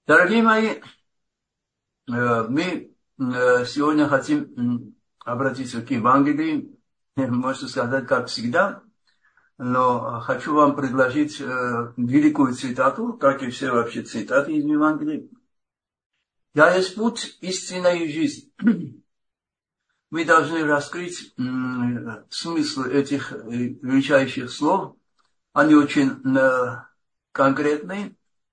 Дорогие мои, мы сегодня хотим обратиться к Евангелию, можно сказать, как всегда, но хочу вам предложить великую цитату, как и все вообще цитаты из Евангелия. «Я есть путь, истина и жизнь». Мы должны раскрыть смысл этих величайших слов. Они очень конкретные,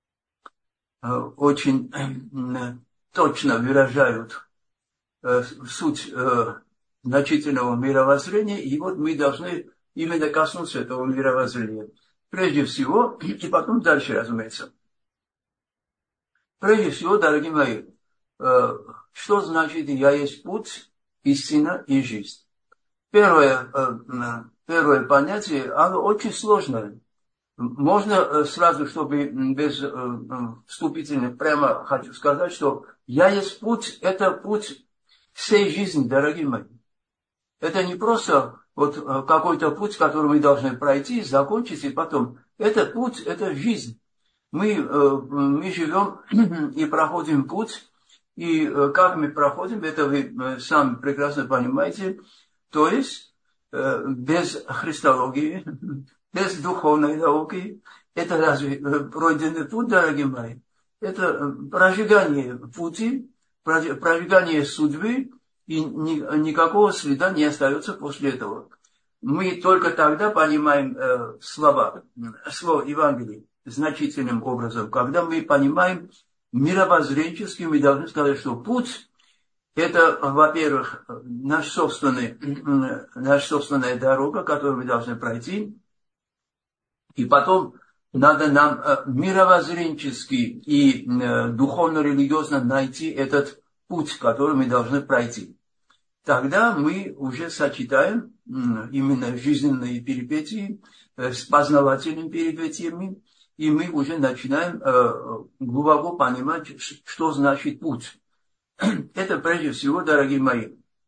очень точно выражают суть значительного мировоззрения, и вот мы должны именно коснуться этого мировоззрения. Прежде всего, и потом дальше, разумеется. Прежде всего, дорогие мои, что значит «я есть путь, истина и жизнь»? Первое понятие, оно очень сложное. Можно сразу, чтобы без вступительных, прямо хочу сказать, что «я есть путь» – это путь всей жизни, дорогие мои. Это не просто вот какой-то путь, который мы должны пройти, закончить, и потом. Это путь, это жизнь. Мы живем и проходим путь, и как мы проходим, это вы сами прекрасно понимаете, то есть без христологии, без духовной науки. Это разве пройденный путь, дорогие мои? Это прожигание пути, прожигание судьбы, и никакого следа не остается после этого. Мы только тогда понимаем слово Евангелия значительным образом, когда мы понимаем мировоззренчески, мы должны сказать, что путь – это, во-первых, наша собственная дорога, которую мы должны пройти, и потом надо нам мировоззренчески и духовно-религиозно найти этот путь, который мы должны пройти. Тогда мы уже сочетаем именно жизненные перипетии с познавательными перипетиями, и мы уже начинаем глубоко понимать, что значит путь. Это прежде всего, дорогие мои,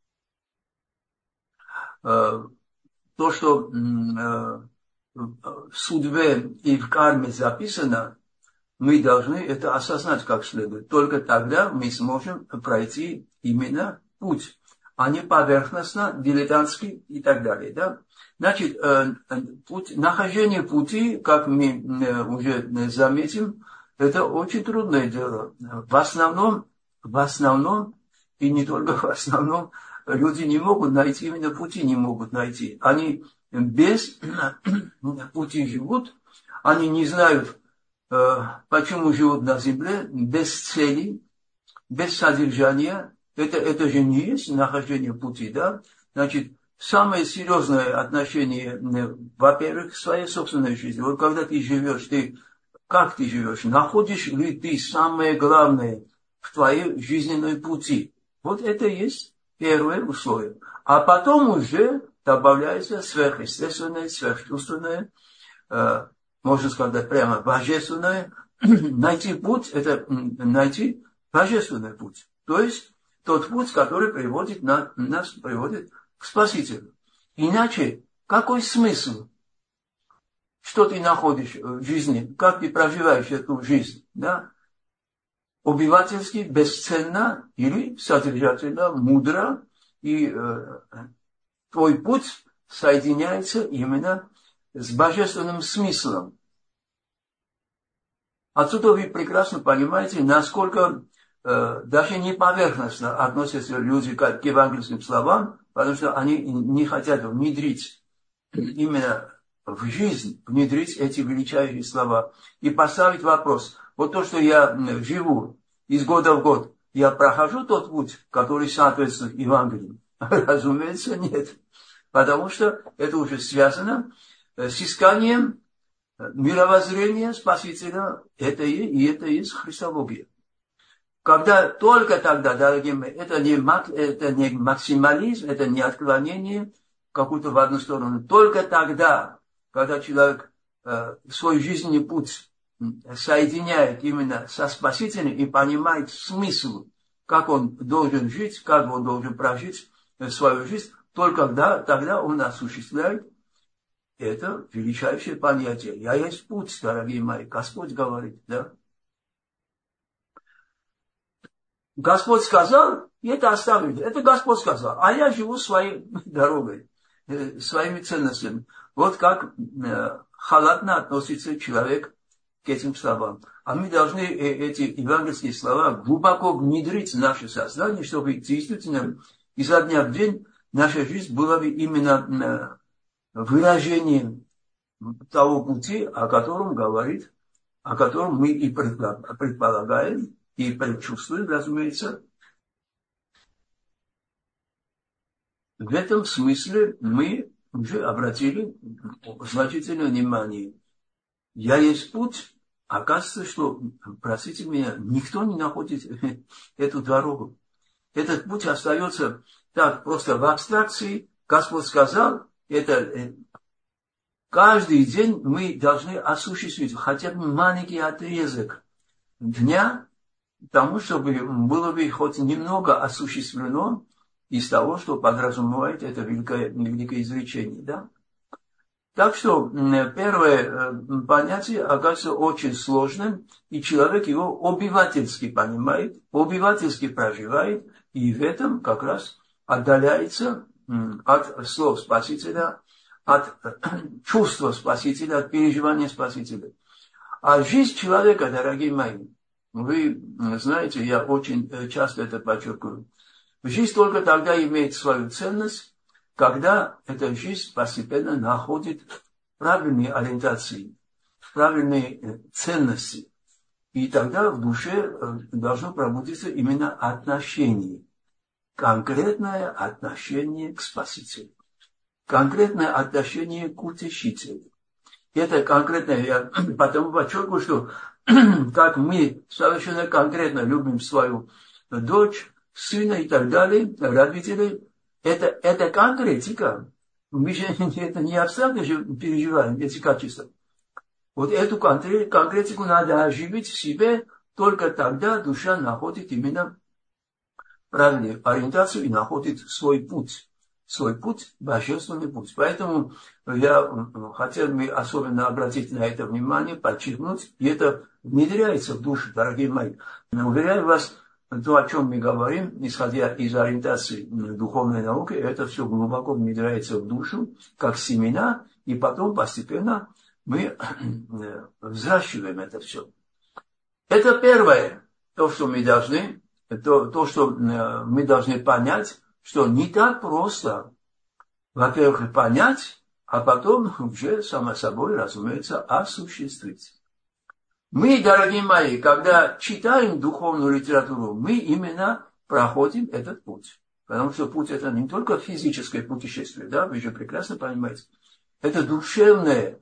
то, что в судьбе и в карме записано, мы должны это осознать как следует. Только тогда мы сможем пройти именно путь, а не поверхностно, дилетантский и так далее. Да? Значит, нахождение пути, как мы уже заметим, это очень трудное дело. В основном, и не только в основном, люди не могут найти, именно пути не могут найти. Они без пути живут, они не знают, почему живут на земле, без цели, без содержания. Это же не есть нахождение пути, да? Значит, самое серьезное отношение, во-первых, к своей собственной жизни. Вот когда ты живешь, как ты живешь? Находишь ли ты самое главное в твоей жизненной пути? Вот это и есть первое условие. А потом уже добавляется сверхъестественное, сверхчувственное, можно сказать прямо божественное. Найти путь – это найти божественный путь. То есть тот путь, который нас приводит к Спасителю. Иначе какой смысл? Что ты находишь в жизни? Как ты проживаешь эту жизнь? Да? Обывательски, бесценно или содержательно, мудро. И твой путь соединяется именно с божественным смыслом. Отсюда вы прекрасно понимаете, насколько даже не поверхностно относятся люди к евангельским словам, потому что они не хотят внедрить именно в жизнь, внедрить эти величайшие слова и поставить вопрос. Вот то, что я живу из года в год, я прохожу тот путь, который соответствует Евангелию? Разумеется, нет. Потому что это уже связано с исканием мировоззрения Спасителя. Это и есть христология. Когда только тогда, дорогие мои, это не максимализм, это не отклонение какую-то в одну сторону. Только тогда, когда человек свой жизненный путь соединяет именно со Спасителем и понимает смысл, как он должен жить, как он должен прожить свою жизнь, только тогда он осуществляет это величайшее понятие. Я есть путь, дорогие мои, Господь говорит, да? Господь сказал, и это оставлю. Это Господь сказал. А я живу своей дорогой, своими ценностями. Вот как халатно относится человек к этим словам. А мы должны эти евангельские слова глубоко внедрить в наше сознание, чтобы действительно изо дня в день наша жизнь была бы именно выражением того пути, о котором говорит, о котором мы и предполагаем, и предчувствуем, разумеется. В этом смысле мы уже обратили значительное внимание. Я есть путь. Оказывается, что, простите меня, никто не находит эту дорогу. Этот путь остается так просто в абстракции. Господь сказал, это каждый день мы должны осуществить хотя бы маленький отрезок дня, тому, чтобы было бы хоть немного осуществлено из того, что подразумевает это великое изречение. Да? Так что первое понятие оказывается очень сложным, и человек его обывательски понимает, обывательски проживает, и в этом как раз отдаляется от слов Спасителя, от чувства Спасителя, от переживания Спасителя. А жизнь человека, дорогие мои, вы знаете, я очень часто это подчеркиваю, жизнь только тогда имеет свою ценность, когда эта жизнь постепенно находит правильные ориентации, правильные ценности. И тогда в душе должно пробудиться именно отношение, конкретное отношение к Спасителю, конкретное отношение к Утешителю. Это конкретное, я потому подчеркиваю, что как мы совершенно конкретно любим свою дочь, сына и так далее, родителей, это конкретика. Мы же это не абстрактно же переживаем эти качества. Вот эту конкретику надо оживить в себе, только тогда душа находит именно правильную ориентацию и находит свой путь, божественный путь. Поэтому я хотел бы особенно обратить на это внимание, подчеркнуть, и это внедряется в душу, дорогие мои. Уверяю вас, то, о чем мы говорим, исходя из ориентации духовной науки, это все глубоко внедряется в душу, как семена, и потом постепенно мы взращиваем это все. Это первое, то, что мы должны, то, что мы должны понять, что не так просто, во-первых, понять, а потом уже, само собой, разумеется, осуществить. Мы, дорогие мои, когда читаем духовную литературу, мы именно проходим этот путь. Потому что путь – это не только физическое путешествие, да, вы же прекрасно понимаете. Это душевное.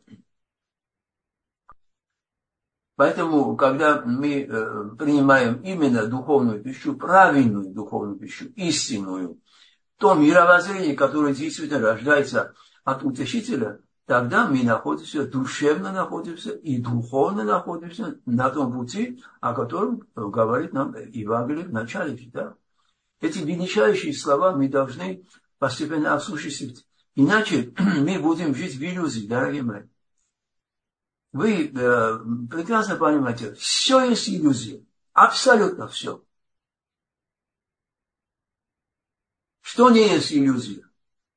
Поэтому, когда мы принимаем именно духовную пищу, правильную духовную пищу, истинную, то мировоззрение, которое действительно рождается от Утешителя, тогда мы находимся, душевно находимся и духовно находимся на том пути, о котором говорит нам Евангелие в начале. Да? Эти величайшие слова мы должны постепенно осуществить. Иначе мы будем жить в иллюзии, дорогие мои. Вы прекрасно понимаете, все есть иллюзия. Абсолютно все. Что не есть иллюзия?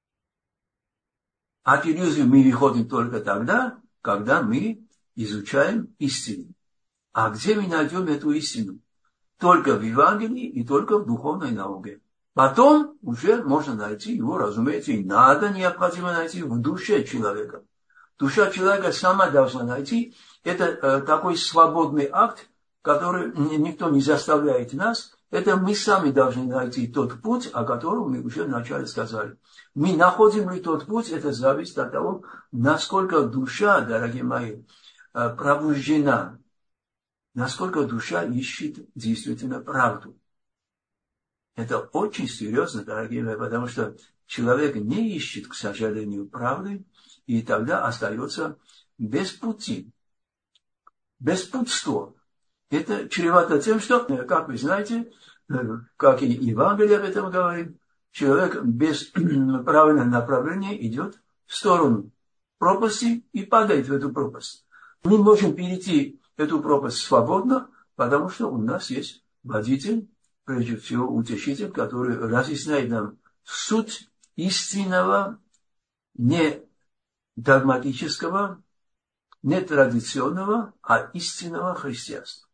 От иллюзии мы выходим только тогда, когда мы изучаем истину. А где мы найдем эту истину? Только в Евангелии и только в духовной науке. Потом уже можно найти его, разумеется, и надо, необходимо найти в душе человека. Душа человека сама должна найти. Это такой свободный акт, который никто не заставляет нас. Это мы сами должны найти тот путь, о котором мы уже вначале сказали. Мы находим ли тот путь, это зависит от того, насколько душа, дорогие мои, пробуждена, насколько душа ищет действительно правду. Это очень серьезно, дорогие мои, потому что человек не ищет, к сожалению, правды, и тогда остается без пути, без путства. Это чревато тем, что, как вы знаете, как и Евангелие об этом говорит, человек без правильного направления идет в сторону пропасти и падает в эту пропасть. Мы можем перейти эту пропасть свободно, потому что у нас есть водитель, прежде всего, утешитель, который разъясняет нам суть истинного, не догматического, не традиционного, а истинного христианства.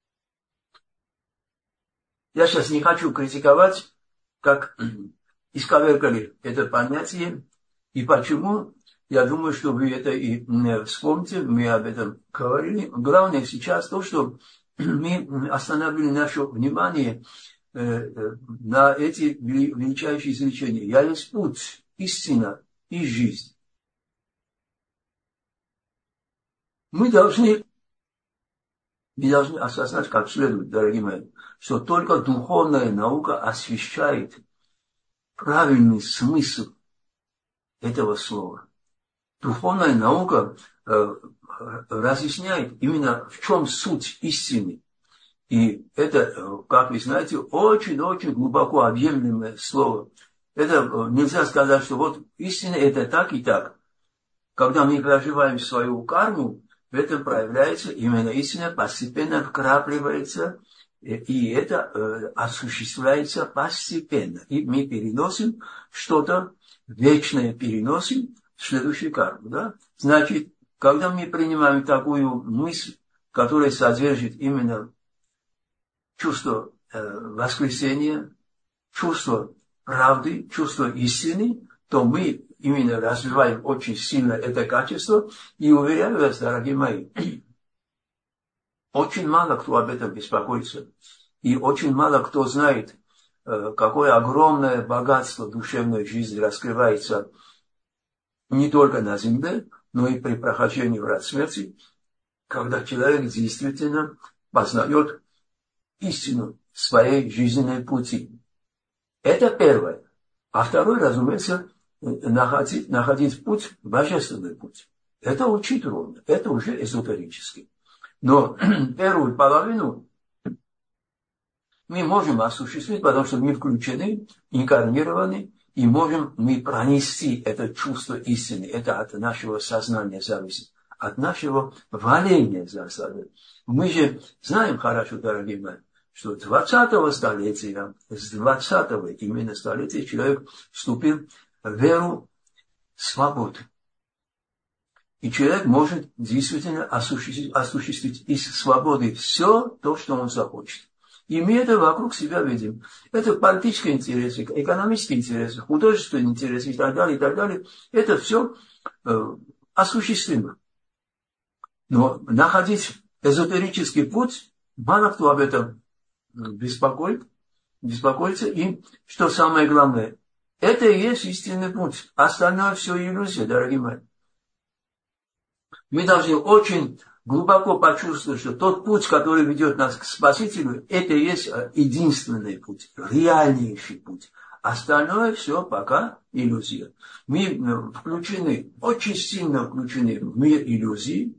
Я сейчас не хочу критиковать, как исковеркали это понятие, и почему. Я думаю, что вы это и вспомните, мы об этом говорили. Главное сейчас то, что мы остановили наше внимание на эти величайшие изречения. Я есть путь, истина и жизнь. Мы должны осознать как следует, дорогие мои, что только духовная наука освещает правильный смысл этого слова. Духовная наука разъясняет именно в чем суть истины. И это, как вы знаете, очень-очень глубоко объемлемое слово. Это нельзя сказать, что вот истина это так и так. Когда мы проживаем свою карму, в этом проявляется именно истина, постепенно вкрапливается, и это осуществляется постепенно. И мы переносим что-то вечное, переносим в следующую карму. Да? Значит, когда мы принимаем такую мысль, которая содержит именно чувство воскресения, чувство правды, чувство истины, то мы именно развиваем очень сильно это качество. И уверяю вас, дорогие мои, очень мало кто об этом беспокоится. И очень мало кто знает, какое огромное богатство душевной жизни раскрывается не только на земле, но и при прохождении врат смерти, когда человек действительно познает истину своей жизненной пути. Это первое. А второе, разумеется, находить путь, божественный путь. Это очень трудно, это уже эзотерически. Но первую половину мы можем осуществить, потому что мы включены, инкарнированы, и можем мы пронести это чувство истины. Это от нашего сознания зависит, от нашего валения зависит. Мы же знаем хорошо, дорогие мои, что 20-го столетия, с 20-го именно столетия человек вступил в веру свободы. И человек может действительно осуществить из свободы все то, что он захочет. И мы это вокруг себя видим. Это политические интересы, экономические интересы, художественные интересы и так далее, и так далее. Это все осуществимо. Но находить эзотерический путь, мало кто об этом беспокоится. И что самое главное, это и есть истинный путь. Остальное все иллюзия, дорогие мои. Мы должны очень глубоко почувствовать, что тот путь, который ведет нас к Спасителю, это и есть единственный путь, реальнейший путь. Остальное все пока иллюзия. Мы включены, очень сильно включены в мир иллюзий.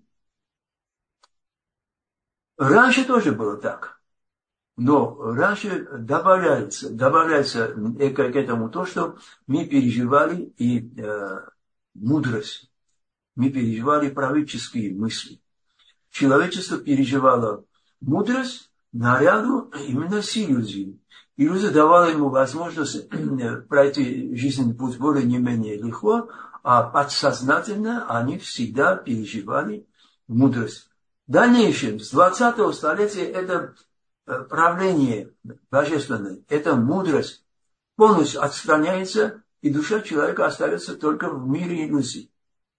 Раньше тоже было так. Но раньше добавляется к этому то, что мы переживали и мудрость. Мы переживали пророческие мысли. Человечество переживало мудрость наряду именно с иллюзией. Иллюзия давала ему возможность пройти жизненный путь более не менее легко, а подсознательно они всегда переживали мудрость. В дальнейшем, с 20-го столетия, это правление божественное, эта мудрость полностью отстраняется, и душа человека остается только в мире иллюзий.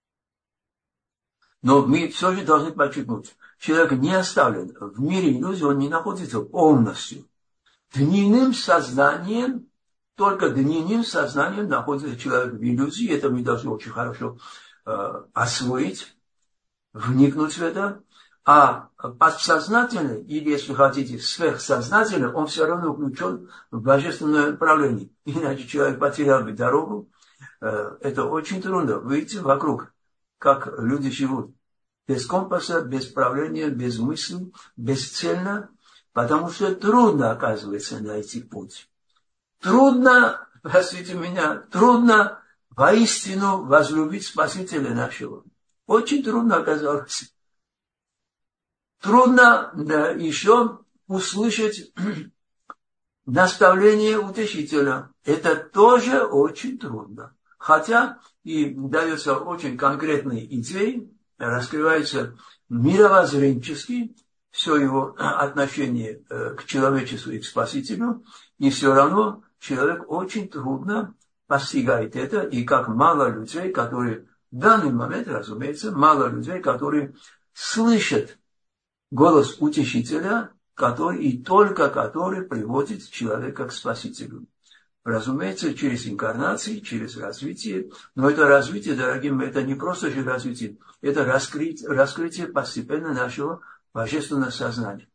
Но мы все же должны подчеркнуть, человек не оставлен в мире иллюзий, он не находится полностью. Дневным сознанием, только дневным сознанием находится человек в иллюзии, это мы должны очень хорошо освоить, вникнуть в это. А подсознательно, или, если хотите, сверхсознательно, он все равно включен в божественное направление. Иначе человек потерял бы дорогу. Это очень трудно выйти вокруг, как люди живут. Без компаса, без правления, без мысли, бесцельно, потому что трудно, оказывается, найти путь. Трудно, простите меня, трудно воистину возлюбить Спасителя нашего. Очень трудно оказалось. Трудно еще услышать наставление утешителя. Это тоже очень трудно. Хотя и даются очень конкретные идеи, раскрывается мировоззренчески все его отношение к человечеству и к Спасителю, и все равно человек очень трудно постигает это, и как мало людей, которые в данный момент, разумеется, мало людей, которые слышат голос утешителя, который и только который приводит человека к Спасителю. Разумеется, через инкарнации, через развитие. Но это развитие, дорогие мои, это не просто же развитие, это раскрытие постепенно нашего божественного сознания.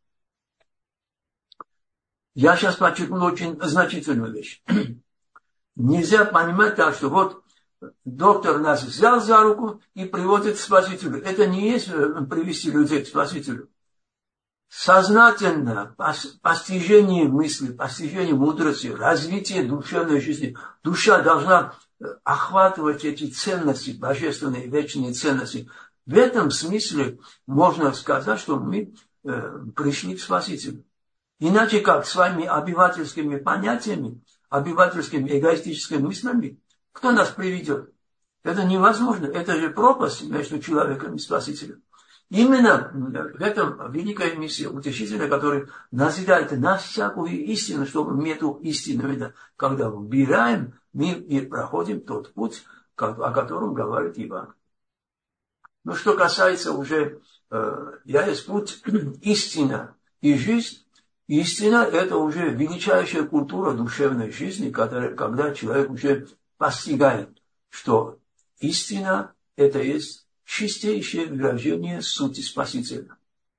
Я сейчас подчеркну очень значительную вещь. Нельзя понимать так, что вот доктор нас взял за руку и приводит к Спасителю. Это не есть привести людей к Спасителю. Сознательно постижение мысли, постижение мудрости, развитие душевной жизни. Душа должна охватывать эти ценности, божественные, вечные ценности. В этом смысле можно сказать, что мы пришли к Спасителю. Иначе как своими обывательскими понятиями, обывательскими эгоистическими мыслями, кто нас приведет? Это невозможно. Это же пропасть между человеком и Спасителем. Именно в этом великая миссия утешителя, который назидает на всякую истину, чтобы мы эту истину, когда выбираем, мы и проходим тот путь, о котором говорит Иван. Ну, что касается уже, я есть путь, истина и жизнь. Истина – это уже величайшая культура душевной жизни, когда человек уже постигает, что истина – это есть чистейшее выражение сути Спасителя.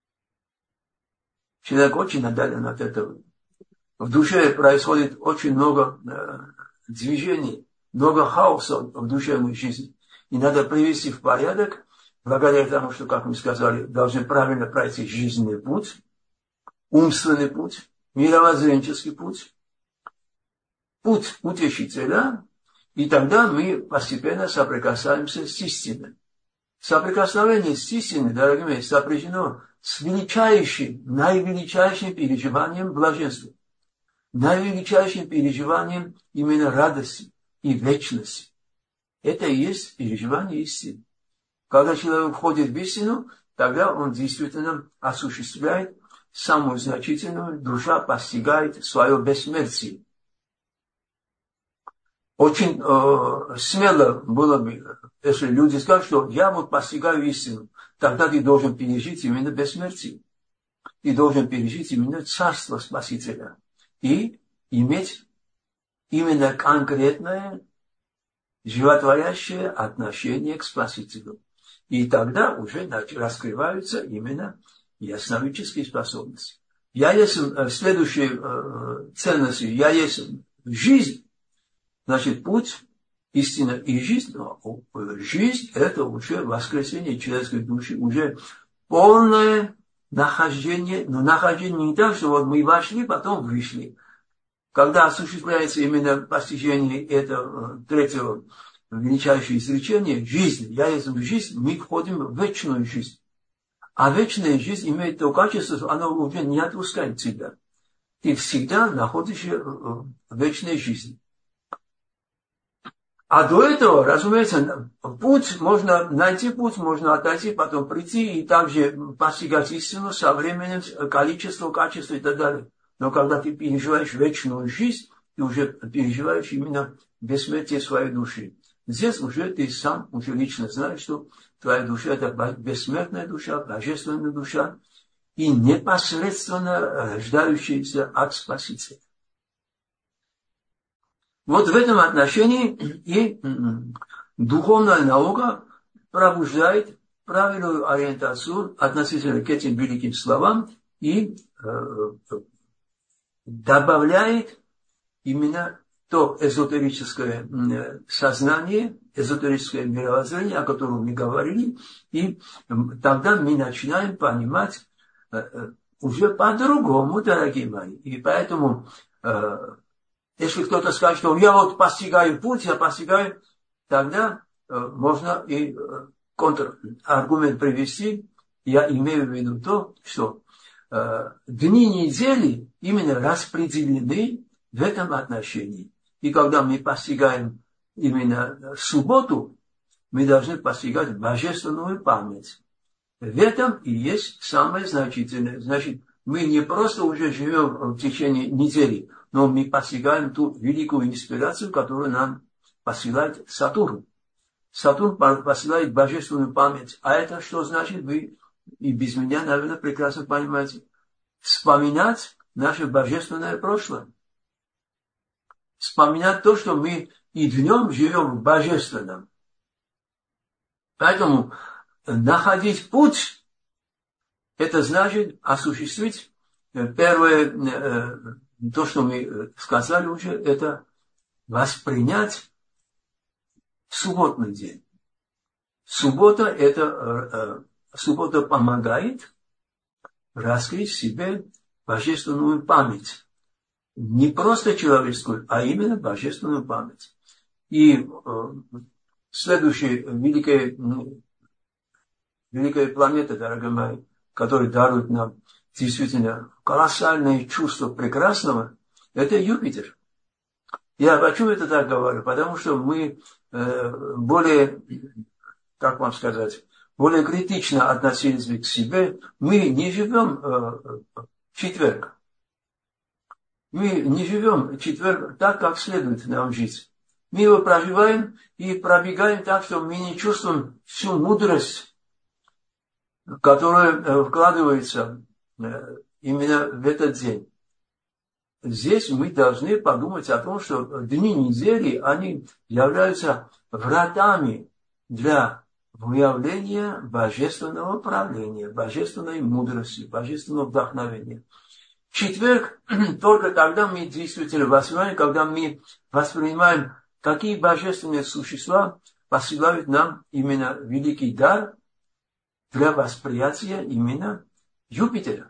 Человек очень отдален от этого. В душе происходит очень много движений, много хаоса в душевной жизни. И надо привести в порядок, благодаря тому, что, как мы сказали, должны правильно пройти жизненный путь, умственный путь, мировоззренческий путь, путь утешителя, и тогда мы постепенно соприкасаемся с истиной. Соприкосновение с истиной, дорогие мои, сопряжено с величайшим, наивеличайшим переживанием блаженства, наивеличайшим переживанием именно радости и вечности. Это и есть переживание истины. Когда человек входит в истину, тогда он действительно осуществляет самую значительную, душа постигает свое бессмертие. Очень смело было бы, если люди скажут, что я вот постигаю истину, тогда ты должен пережить именно бессмертие. Ты должен пережить именно царство Спасителя. И иметь именно конкретное, животворящее отношение к Спасителю. И тогда уже раскрываются именно ясновидческие способности. Я есть следующей ценностью, я есть жизнь. Значит, путь, истина и жизнь, жизнь – это уже воскресение человеческой души, уже полное нахождение, но нахождение не так, что вот мы вошли, потом вышли. Когда осуществляется именно постижение этого третьего величайшего изречения, жизнь, я есть жизнь, мы входим в вечную жизнь. А вечная жизнь имеет то качество, что она уже не отпускает тебя. Ты всегда находишься в вечной жизни. А до этого, разумеется, путь можно найти, путь можно отойти, потом прийти и также постигать истину со временем, количество, качество и так далее. Но когда ты переживаешь вечную жизнь, ты уже переживаешь именно бессмертие своей души. Здесь уже ты сам уже лично знаешь, что твоя душа – это бессмертная душа, божественная душа и непосредственно рождающаяся от Спасителя. Вот в этом отношении и духовная наука пробуждает правильную ориентацию относительно к этим великим словам и добавляет именно то эзотерическое сознание, эзотерическое мировоззрение, о котором мы говорили, и тогда мы начинаем понимать уже по-другому, дорогие мои. И поэтому если кто-то скажет, что я вот постигаю путь, я постигаю, тогда можно и контраргумент привести. Я имею в виду то, что дни недели именно распределены в этом отношении. И когда мы постигаем именно субботу, мы должны постигать божественную память. В этом и есть самое значительное. Значит, мы не просто уже живем в течение недели, но мы постигаем ту великую инспирацию, которую нам посылает Сатурн. Сатурн посылает божественную память. А это что значит? Вы и без меня, наверное, прекрасно понимаете. Вспоминать наше божественное прошлое. Вспоминать то, что мы и днем живем в божественном. Поэтому находить путь, это значит осуществить первое, то, что мы сказали уже, это воспринять субботный день. Суббота помогает раскрыть в себе божественную память. Не просто человеческую, а именно божественную память. И следующая великая планета, дорогие мои, которая дарует нам действительно колоссальное чувство прекрасного, это Юпитер. Я почему это так говорю? Потому что мы более, как вам сказать, более критично относились к себе. Мы не живем в четверг. Мы не живем в четверг так, как следует нам жить. Мы его проживаем и пробегаем так, что мы не чувствуем всю мудрость, которая вкладывается именно в этот день. Здесь мы должны подумать о том, что дни недели, они являются вратами для выявления божественного правления, божественной мудрости, божественного вдохновения. В четверг только тогда мы действительно воспринимаем, когда мы воспринимаем, какие божественные существа посылают нам именно великий дар для восприятия именно Юпитера.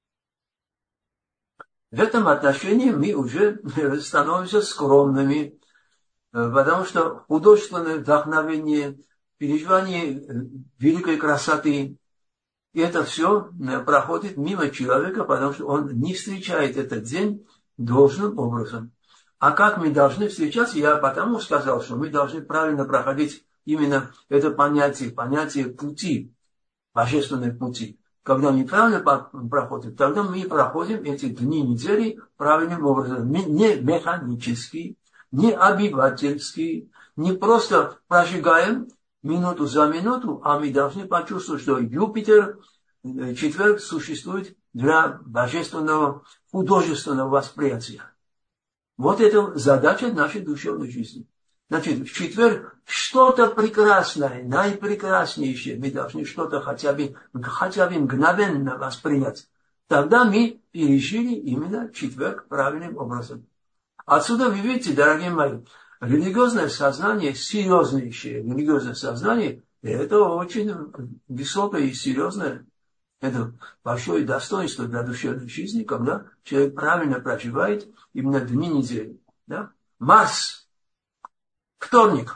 В этом отношении мы уже становимся скромными, потому что художественное вдохновение, переживание великой красоты, и это все проходит мимо человека, потому что он не встречает этот день должным образом. А как мы должны встречаться, я потому сказал, что мы должны правильно проходить именно это понятие пути, божественной пути. Когда мы правильно проходим, тогда мы проходим эти дни недели правильным образом. Не механически, не обывательски, не просто прожигаем минуту за минуту, а мы должны почувствовать, что Юпитер, четверг, существует для божественного, художественного восприятия. Вот это задача нашей душевной жизни. Значит, в четверг что-то прекрасное, наипрекраснейшее, мы должны что-то хотя бы мгновенно воспринять. Тогда мы пережили именно четверг правильным образом. Отсюда вы видите, дорогие мои, религиозное сознание, серьезнейшее религиозное сознание, это очень высокое и серьезное. Это большое достоинство для душевной жизни, когда человек правильно проживает именно дни недели. Да? Марс. Вторник.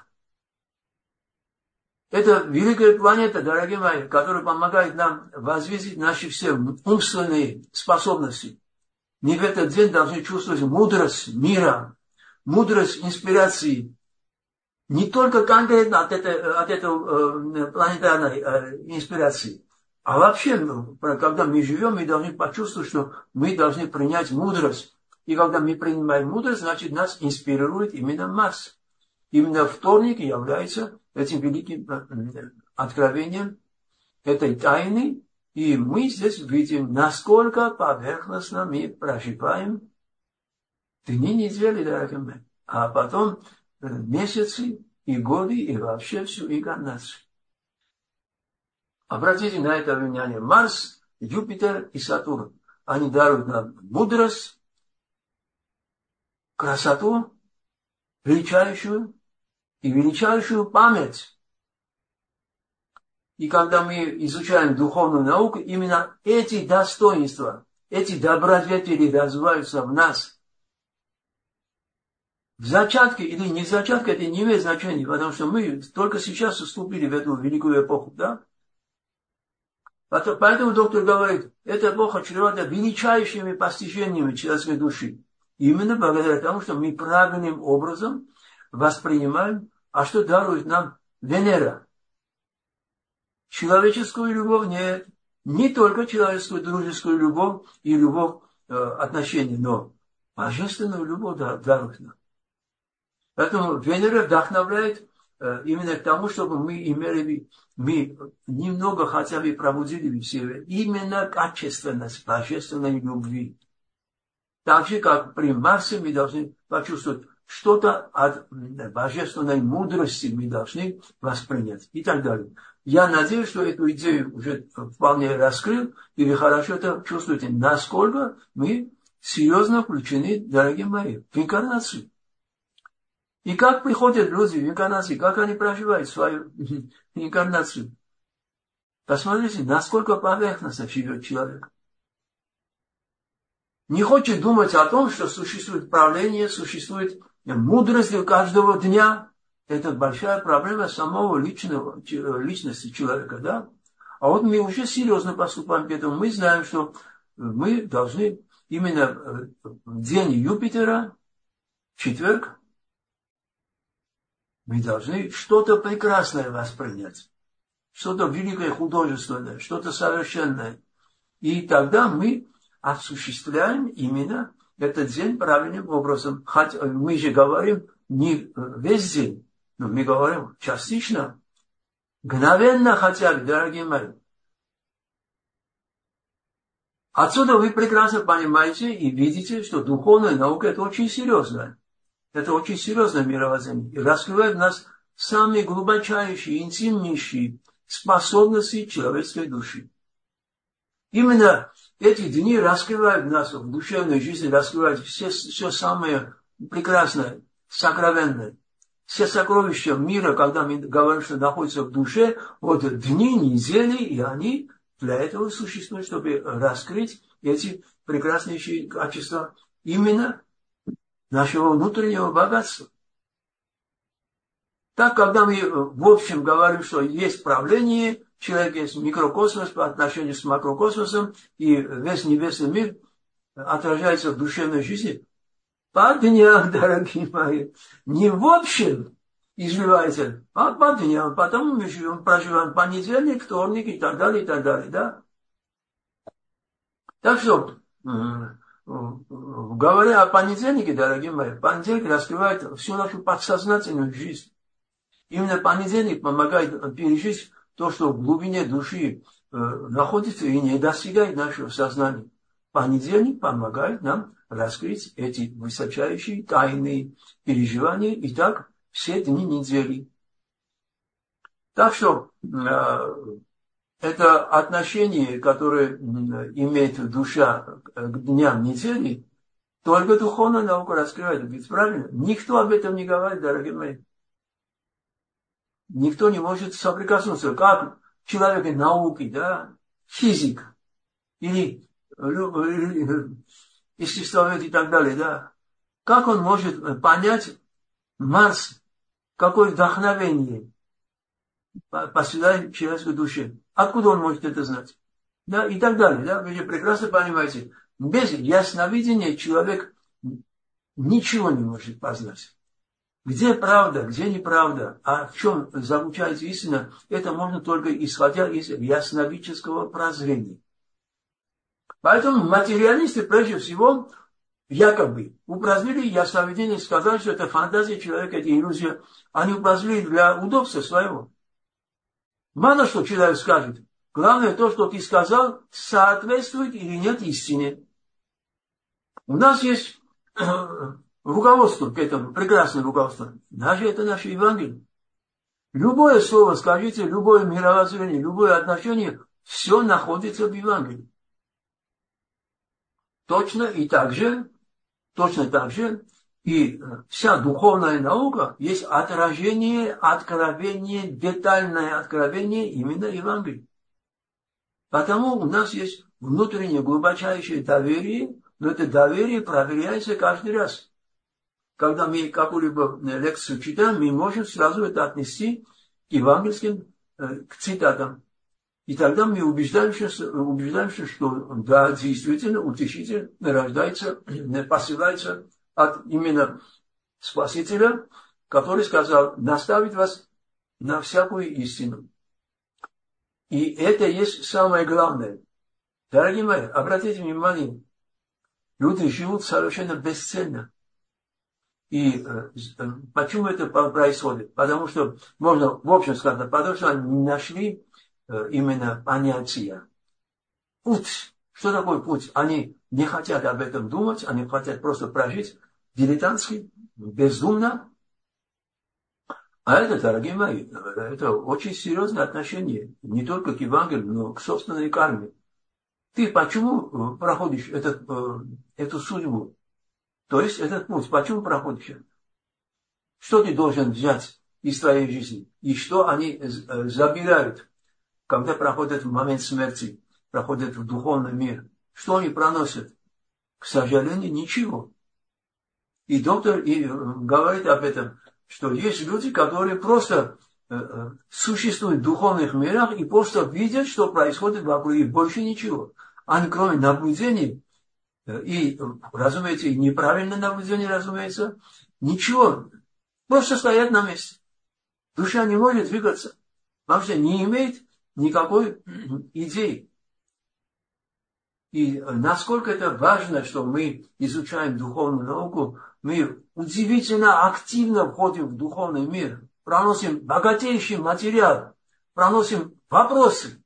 Это великая планета, дорогие мои, которая помогает нам возвысить наши все умственные способности. Мы в этот день должны чувствовать мудрость мира, мудрость инспирации. Не только конкретно от этой планетарной инспирации, а вообще, когда мы живем, мы должны почувствовать, что мы должны принять мудрость. И когда мы принимаем мудрость, значит, нас инспирирует именно Марс. Именно вторник является этим великим откровением этой тайны, и мы здесь видим, насколько поверхностно мы проживаем дни недели, дорогие мои, а потом месяцы и годы, и вообще всю инкарнацию. Обратите на это внимание. Марс, Юпитер и Сатурн. Они даруют нам мудрость, красоту, величайшую память. И когда мы изучаем духовную науку, именно эти достоинства, эти добродетели развиваются в нас. В зачатке или не в зачатке, это не имеет значения, потому что мы только сейчас вступили в эту великую эпоху, да? Поэтому доктор говорит, эта эпоха чревата величайшими постижениями человеческой души. Именно благодаря тому, что мы правильным образом воспринимаем, а что дарует нам Венера. Человеческую любовь нет. Не только человеческую дружескую любовь и любовь отношений, но божественную любовь дарует нам. Поэтому Венера вдохновляет именно к тому, чтобы мы немного хотя бы пробудили в себе именно качественность божественной любви. Так же, как при Марсе мы должны почувствовать что-то от божественной мудрости, мы должны воспринять и так далее. Я надеюсь, что эту идею уже вполне раскрыл, и вы хорошо это чувствуете, насколько мы серьезно включены, дорогие мои, в инкарнацию. И как приходят люди в инкарнации, как они проживают свою инкарнацию. Посмотрите, насколько поверхностно живет человек. Не хочет думать о том, что существует правление, существует мудрость для каждого дня. Это большая проблема самого личности человека, да? А вот мы уже серьезно поступаем к этому. Мы знаем, что мы должны именно в день Юпитера, в четверг, мы должны что-то прекрасное воспринять, что-то великое, художественное, что-то совершенное. И тогда мы осуществляем именно этот день правильным образом. Хотя мы же говорим не весь день, но мы говорим частично, мгновенно хотя бы, дорогие мои. Отсюда вы прекрасно понимаете и видите, что духовная наука – это очень серьезно. Это очень серьезное мировоззрение. И раскрывает в нас самые глубочайшие, интимнейшие способности человеческой души. Именно эти дни раскрывают в нас, в душевной жизни раскрывают все самое прекрасное, сокровенное. Все сокровища мира, когда мы говорим, что находятся в душе, вот дни, недели, и они для этого существуют, чтобы раскрыть эти прекраснейшие качества именно нашего внутреннего богатства. Так, когда мы в общем говорим, что есть правление, человек есть микрокосмос по отношению с макрокосмосом, и весь небесный мир отражается в душевной жизни, по дням, дорогие мои, не в общем изливается, а по дням, потому мы проживаем понедельник, вторник и так далее, да? Так что, говоря о понедельнике, дорогие мои, понедельник раскрывает всю нашу подсознательную жизнь. Именно понедельник помогает пережить то, что в глубине души находится и не достигает нашего сознания. Понедельник помогает нам раскрыть эти высочайшие тайные переживания, и так все дни недели. Так что это отношение, которое имеет душа к дням недели, только духовная наука раскрывает. Ведь правильно? Никто об этом не говорит, дорогие мои. Никто не может соприкоснуться. Как человек науки, да, физик или естествовед и так далее, да. Как он может понять Марс, какое вдохновение посылает человеческой душе? Откуда он может это знать? Да, и так далее, да. Вы же прекрасно понимаете, без ясновидения человек ничего не может познать. Где правда, где неправда, а в чем заключается истина, это можно только исходя из ясновидческого прозрения. Поэтому материалисты прежде всего якобы упразднили ясновидение, сказали, что это фантазия человека, это иллюзия. Они упразднили для удобства своего. Мало что человек скажет. Главное то, что ты сказал, соответствует или нет истине. У нас есть руководство к этому, прекрасное руководство. Даже это наше Евангелие. Любое слово скажите, любое мировоззрение, любое отношение, все находится в Евангелии. Точно так же, и вся духовная наука есть отражение, откровение, детальное откровение именно Евангелия. Потому у нас есть внутреннее глубочайшее доверие, но это доверие проверяется каждый раз. Когда мы какую-либо лекцию читаем, мы можем сразу это отнести к евангельским, к цитатам. И тогда мы убеждаемся, что да, действительно, утешитель рождается, посылается от именно Спасителя, который сказал наставить вас на всякую истину. И это есть самое главное. Дорогие мои, обратите внимание, люди живут совершенно бесцельно. И почему это происходит? Потому что, можно в общем сказать, потому что они не нашли именно понятия. Путь. Что такое путь? Они не хотят об этом думать, они хотят просто прожить дилетантски, бездумно. А это, дорогие мои, это очень серьезное отношение не только к Евангелию, но к собственной карме. Ты почему проходишь эту судьбу? То есть этот путь, почему проходишь? Что ты должен взять из твоей жизни? И что они забирают, когда проходят в момент смерти, проходят в духовный мир? Что они проносят? К сожалению, ничего. И доктор говорит об этом, что есть люди, которые просто существуют в духовных мирах и просто видят, что происходит вокруг, и больше ничего. Они, кроме наблюдений, и, разумеется, и неправильное наблюдение, разумеется, ничего, просто стоят на месте. Душа не может двигаться, потому что не имеет никакой идеи. И насколько это важно, что мы изучаем духовную науку, мы удивительно активно входим в духовный мир, проносим богатейший материал, проносим вопросы.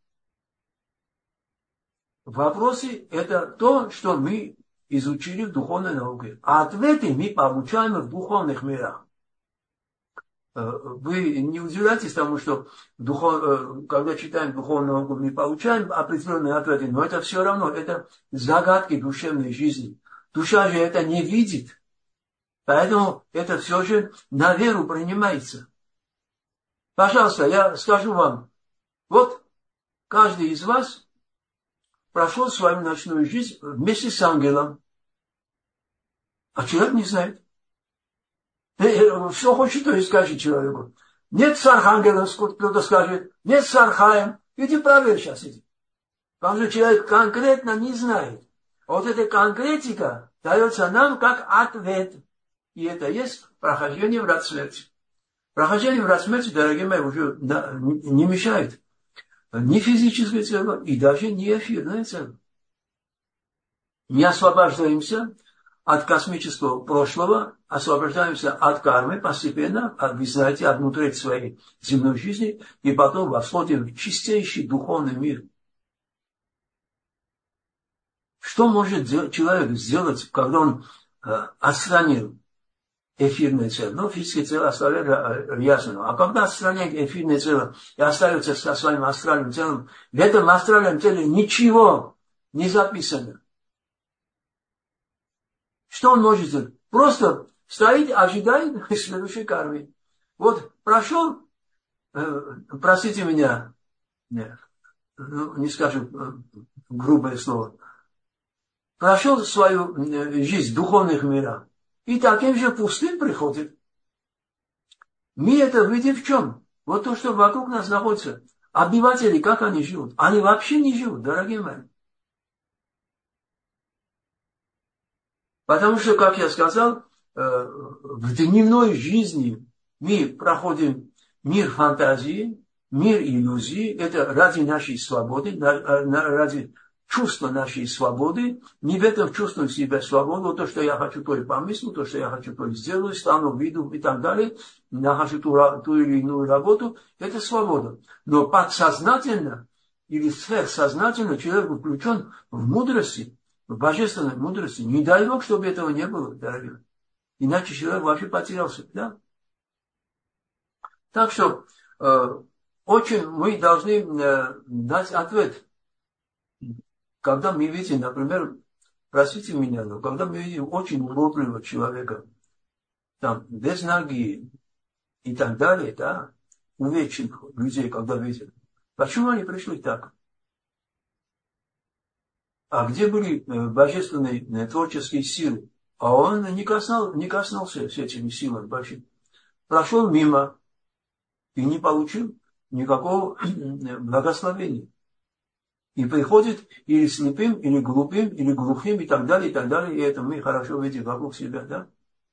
Вопросы – это то, что мы изучили в духовной науке. А ответы мы получаем в духовных мирах. Вы не удивляйтесь тому, что когда читаем духовную науку, мы получаем определенные ответы, но это все равно, это загадки душевной жизни. Душа же это не видит, поэтому это все же на веру принимается. Пожалуйста, я скажу вам, вот каждый из вас прошел свою ночную жизнь вместе с ангелом, а человек не знает. Все хочет, то и скажет человеку. Нет с архангелом, кто-то скажет, нет с архаем. Иди проверь сейчас, иди. Потому что человек конкретно не знает. Вот эта конкретика дается нам как ответ. И это есть прохождение в рад смерти. Прохождение в рад смерти, дорогие мои, уже не мешает ни физическое тело, и даже не эфирное тело. Не освобождаемся от космического прошлого, освобождаемся от кармы постепенно, вы знаете, от внутри своей земной жизни, и потом восходим в чистейший духовный мир. Что может человек сделать, когда он отстранил эфирное тело? Ну, физическое тело оставляет ясно. А когда отстраняет эфирное тело и остается со своим астральным телом, в этом астральном теле ничего не записано. Что он может сделать? Просто стоит, ожидает следующей кармы. Вот прошел, простите меня, не скажу грубое слово, прошел свою жизнь в духовных мирах, и таким же пустым приходит. Мы это видим в чем? Вот то, что вокруг нас находится. Обыватели, как они живут? Они вообще не живут, дорогие мои. Потому что, как я сказал, в дневной жизни мы проходим мир фантазии, мир иллюзии. Это ради нашей свободы, ради чувства нашей свободы. Не в этом чувствую себя свободу. То, что я хочу, то и помыслю, то, что я хочу, то и сделаю, стану, виду и так далее. Нахожу ту или иную работу. Это свобода. Но подсознательно или сверхсознательно человек включен в мудрости, в божественной мудрости. Не дай Бог, чтобы этого не было, дорогие. Иначе человек вообще потерялся. Да? Так что очень мы должны дать ответ. Когда мы видим, например, простите меня, но когда мы видим очень уродливого человека, там, без ноги и так далее, да, увечных людей, когда видим, почему они пришли так? А где были божественные творческие силы? А он не коснулся с этими силами большими. Прошел мимо и не получил никакого благословения. И приходит или слепым, или глупым, или глухим, и так далее, и так далее. И это мы хорошо видим вокруг себя, да?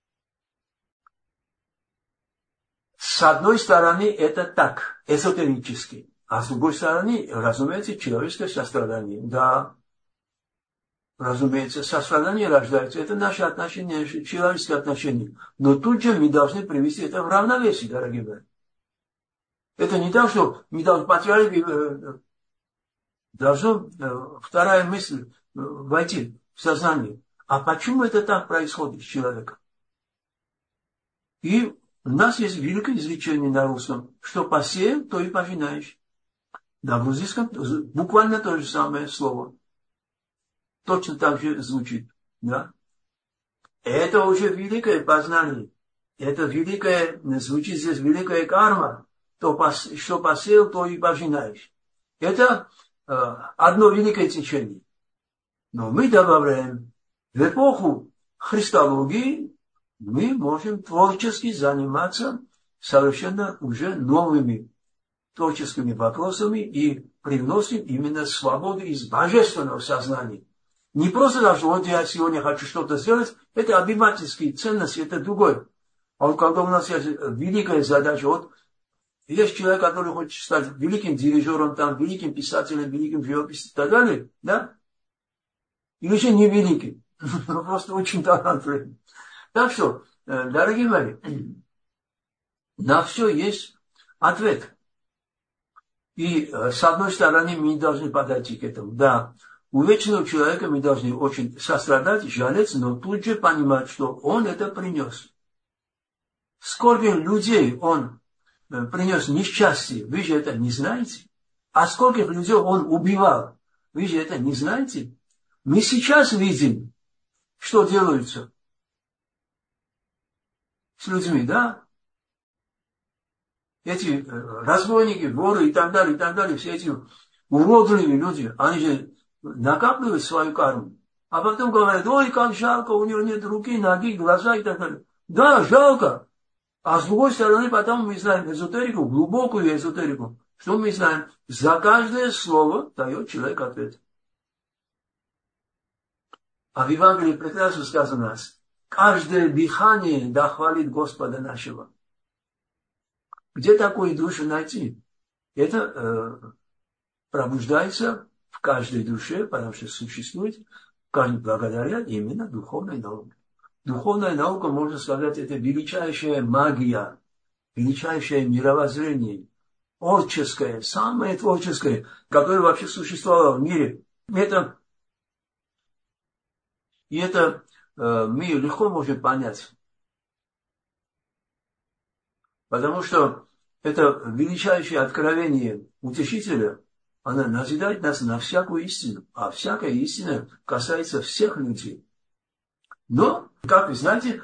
С одной стороны, это так, эзотерически. А с другой стороны, разумеется, человеческое сострадание. Да, разумеется, сострадание рождается. Это наше отношение, человеческое отношение. Но тут же мы должны привести это в равновесие, дорогие братья. Это не так, что мы должны потерять, должна вторая мысль войти в сознание. А почему это так происходит с человеком? И у нас есть великое изречение на русском, что посеял, то и пожинаешь. На грузинском буквально то же самое слово. Точно так же звучит. Да? Это уже великое познание. Это великое, звучит здесь великая карма. Что посеял, то и пожинаешь. Это одно великое течение. Но мы добавляем, в эпоху христологии мы можем творчески заниматься совершенно уже новыми творческими вопросами и привносим именно свободу из божественного сознания. Не просто даже, вот я сегодня хочу что-то сделать, это обывательские ценности, это другое. А вот когда у нас есть великая задача, вот есть человек, который хочет стать великим дирижером, там, великим писателем, великим живописцем и так далее, да? Или же не великий, но просто очень талантливый. Так что, дорогие мои, на все есть ответ. И с одной стороны мы не должны подойти к этому. Да, у вечного человека мы должны очень сострадать, жалеться, но тут же понимать, что он это принес. Сколько людей он принес несчастье, вы же это не знаете. А сколько людей он убивал, вы же это не знаете. Мы сейчас видим, что делается с людьми, да? Эти разбойники, воры и так далее, все эти уродливые люди, они же накапливают свою карму. А потом говорят, ой, как жалко, у него нет руки, ноги, глаза и так далее. Да, жалко. А с другой стороны, потом мы знаем эзотерику, глубокую эзотерику. Что мы знаем? За каждое слово дает человек ответ. А в Евангелии прекрасно сказано, каждое дыхание да хвалит Господа нашего. Где такую душу найти? Это пробуждается в каждой душе, потому что существует благодаря именно духовной науке. Духовная наука, можно сказать, это величайшая магия, величайшее мировоззрение, творческое, самое творческое, которое вообще существовало в мире. И это мы легко можем понять. Потому что это величайшее откровение Утешителя, оно назидает нас на всякую истину. А всякая истина касается всех людей. Но, как вы знаете,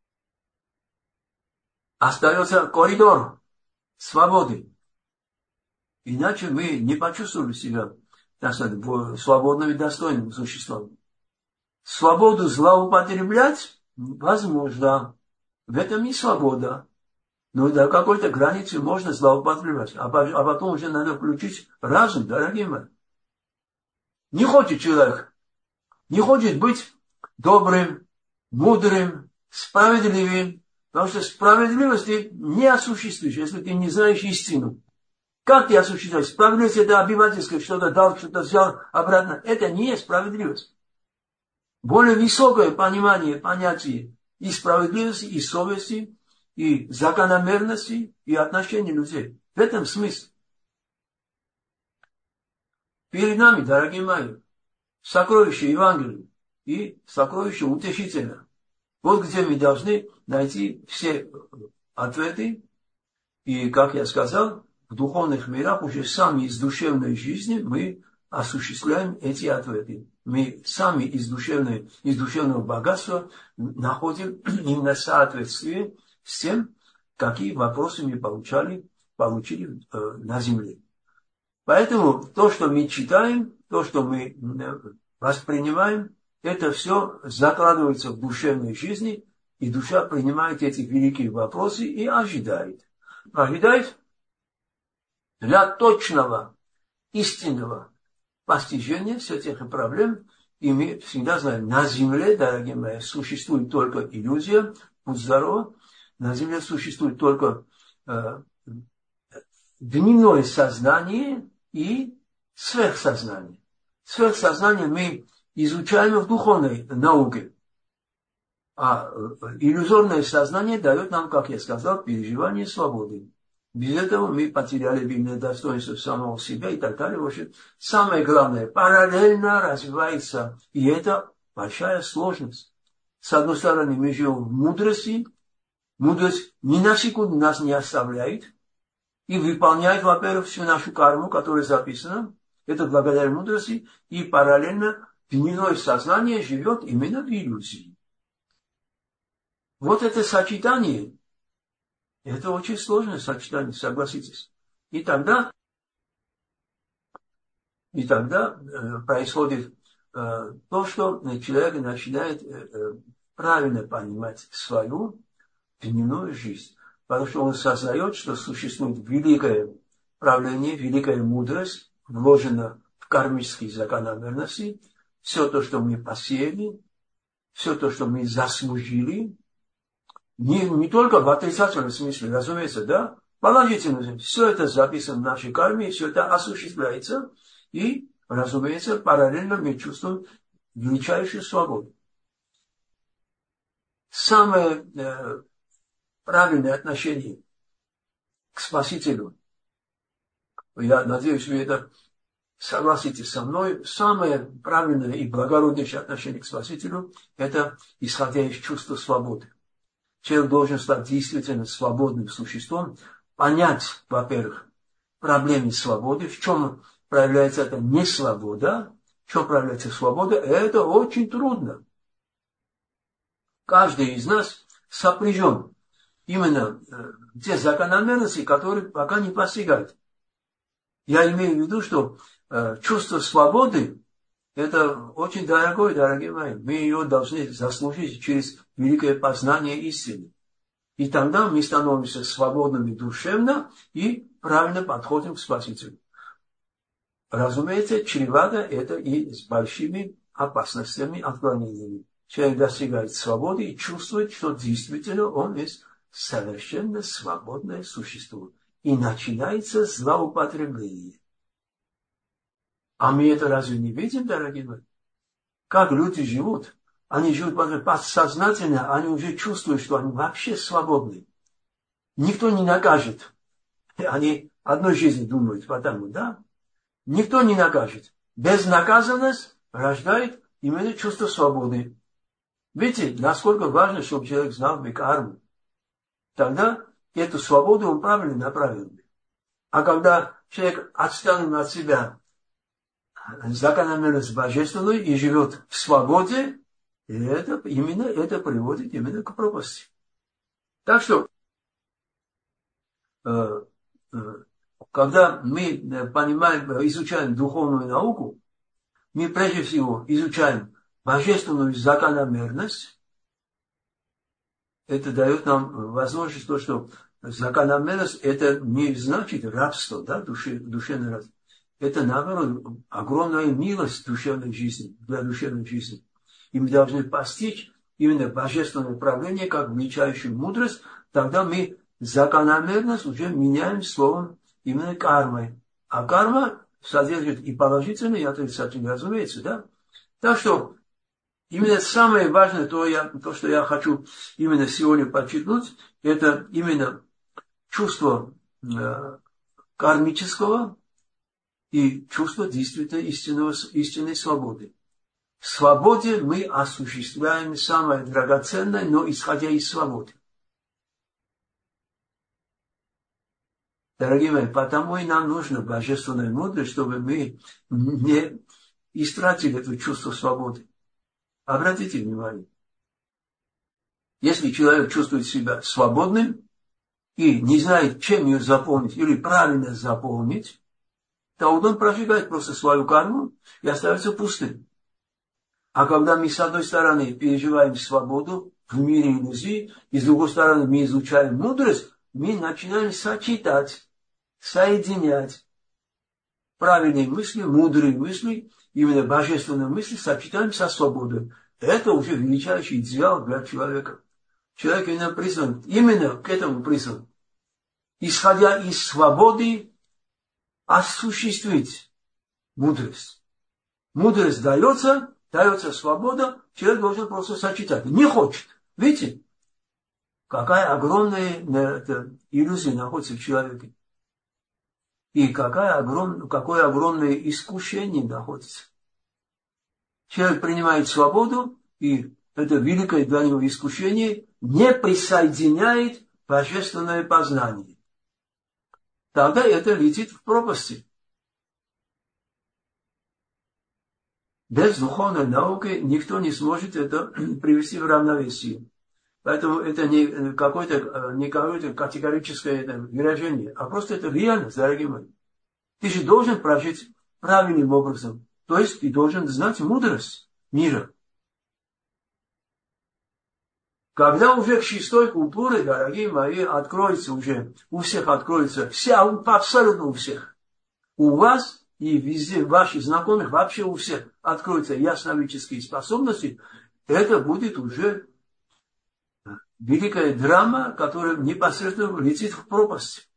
остается коридор свободы. Иначе мы не почувствовали себя, так сказать, свободным и достойным существом. Свободу злоупотреблять возможно. В этом и свобода. Но до какой-то границы можно злоупотреблять. А потом уже надо включить разум, дорогие мои. Не хочет человек, не хочет быть добрым, мудрым, справедливым. Потому что справедливость ты не осуществишь, если ты не знаешь истину. Как ты осуществляешь? Справедливость это обывательское, что-то дал, что-то взял обратно. Это не есть справедливость. Более высокое понимание, понятие и справедливости, и совести, и закономерности, и отношений людей. В этом смысл. Перед нами, дорогие мои, сокровище Евангелия и сокровище Утешителя. Вот где мы должны найти все ответы. И, как я сказал, в духовных мирах уже сами из душевной жизни мы осуществляем эти ответы. Мы сами из душевного богатства находим именно соответствие с тем, какие вопросы мы получили на земле. Поэтому то, что мы читаем, то, что мы воспринимаем, это все закладывается в душевной жизни, и душа принимает эти великие вопросы и ожидает. Ожидает для точного, истинного постижения всех этих проблем. И мы всегда знаем, на Земле, дорогие мои, существует только иллюзия, будь здоров, на Земле существует только дневное сознание и сверхсознание. Сверхсознание мы изучаем в духовной науке, а иллюзорное сознание дает нам, как я сказал, переживание свободы. Без этого мы потеряли видное достоинство самого себя и так далее. В общем, самое главное, параллельно развивается, и это большая сложность. С одной стороны, мы живем в мудрости, мудрость ни на секунду нас не оставляет и выполняет, во-первых, всю нашу карму, которая записана, это благодаря мудрости, и параллельно дневное сознание живет именно в иллюзии. Вот это сочетание, это очень сложное сочетание, согласитесь. И тогда происходит то, что человек начинает правильно понимать свою дневную жизнь. Потому что он сознает, что существует великое правление, великая мудрость, вложена в кармические закономерности. Все то, что мы посеяли, все то, что мы заслужили, не только в отрицательном смысле, разумеется, да, положительно, все это записано в нашей карме, все это осуществляется, и, разумеется, параллельно мы чувствуем величайшую свободу. Самое правильное отношение к Спасителю, я надеюсь, вы это согласитесь со мной, самое правильное и благороднейшее отношение к Спасителю – это исходя из чувства свободы. Человек должен стать действительно свободным существом, понять, во-первых, проблемы свободы, в чем проявляется эта несвобода, в чем проявляется свобода, это очень трудно. Каждый из нас сопряжен именно те закономерности, которые пока не постигают. Я имею в виду, что чувство свободы – это очень дорогое, дорогие мои. Мы ее должны заслужить через великое познание истины. И тогда мы становимся свободными душевно и правильно подходим к Спасителю. Разумеется, чревато это и с большими опасностями, отклонениями. Человек достигает свободы и чувствует, что действительно он есть совершенно свободное существо. И начинается злоупотребление. А мы это разве не видим, дорогие мои? Как люди живут? Они живут подсознательно, они уже чувствуют, что они вообще свободны. Никто не накажет. Они одной жизни думают, потому, да? Никто не накажет. Безнаказанность рождает именно чувство свободы. Видите, насколько важно, чтобы человек знал карму. Тогда эту свободу он правильно направил. А когда человек отстранен от себя закономерность божественную и живет в свободе, это приводит именно к пропасти. Так что, когда мы понимаем, изучаем духовную науку, мы прежде всего изучаем божественную закономерность. Это дает нам возможность, то, что закономерность это не значит рабство, да, душевное рабство. Это, наоборот, огромная милость душевной жизни, для душевной жизни. И мы должны постичь именно божественное правление как величайшую мудрость, тогда мы закономерность уже меняем словом именно кармой. А карма содержит и положительное, и отрицательное, разумеется, да? Так что именно самое важное, то, что я хочу именно сегодня подчеркнуть, это именно чувство кармического и чувство действительно истинной свободы. В свободе мы осуществляем самое драгоценное, но исходя из свободы. Дорогие мои, потому и нам нужна божественная мудрость, чтобы мы не истратили это чувство свободы. Обратите внимание. Если человек чувствует себя свободным и не знает, чем ее заполнить или правильно заполнить, то он прожигает просто свою карму и остается пустым. А когда мы, с одной стороны, переживаем свободу в мире иллюзий, и с другой стороны, мы изучаем мудрость, мы начинаем сочетать, соединять правильные мысли, мудрые мысли, именно божественные мысли сочетаем со свободой. Это уже величайший идеал для человека. Человек именно призван, именно к этому призван. Исходя из свободы, осуществить мудрость. Мудрость дается свобода, человек должен просто сочетать. Не хочет. Видите, какая огромная иллюзия находится в человеке. И какое огромное искушение находится. Человек принимает свободу, и это великое для него искушение не присоединяет божественное познание. Тогда это летит в пропасти. Без духовной науки никто не сможет это привести в равновесие. Поэтому это не какое-то категорическое выражение, а просто это реальность, дорогие мои. Ты же должен прожить правильным образом. То есть ты должен знать мудрость мира. Когда уже к шестой культуре, дорогие мои, откроется уже, у всех откроется, абсолютно у всех. У вас и везде, ваших знакомых, вообще у всех откроются ясновидческие способности, это будет уже великая драма, которая непосредственно летит в пропасть.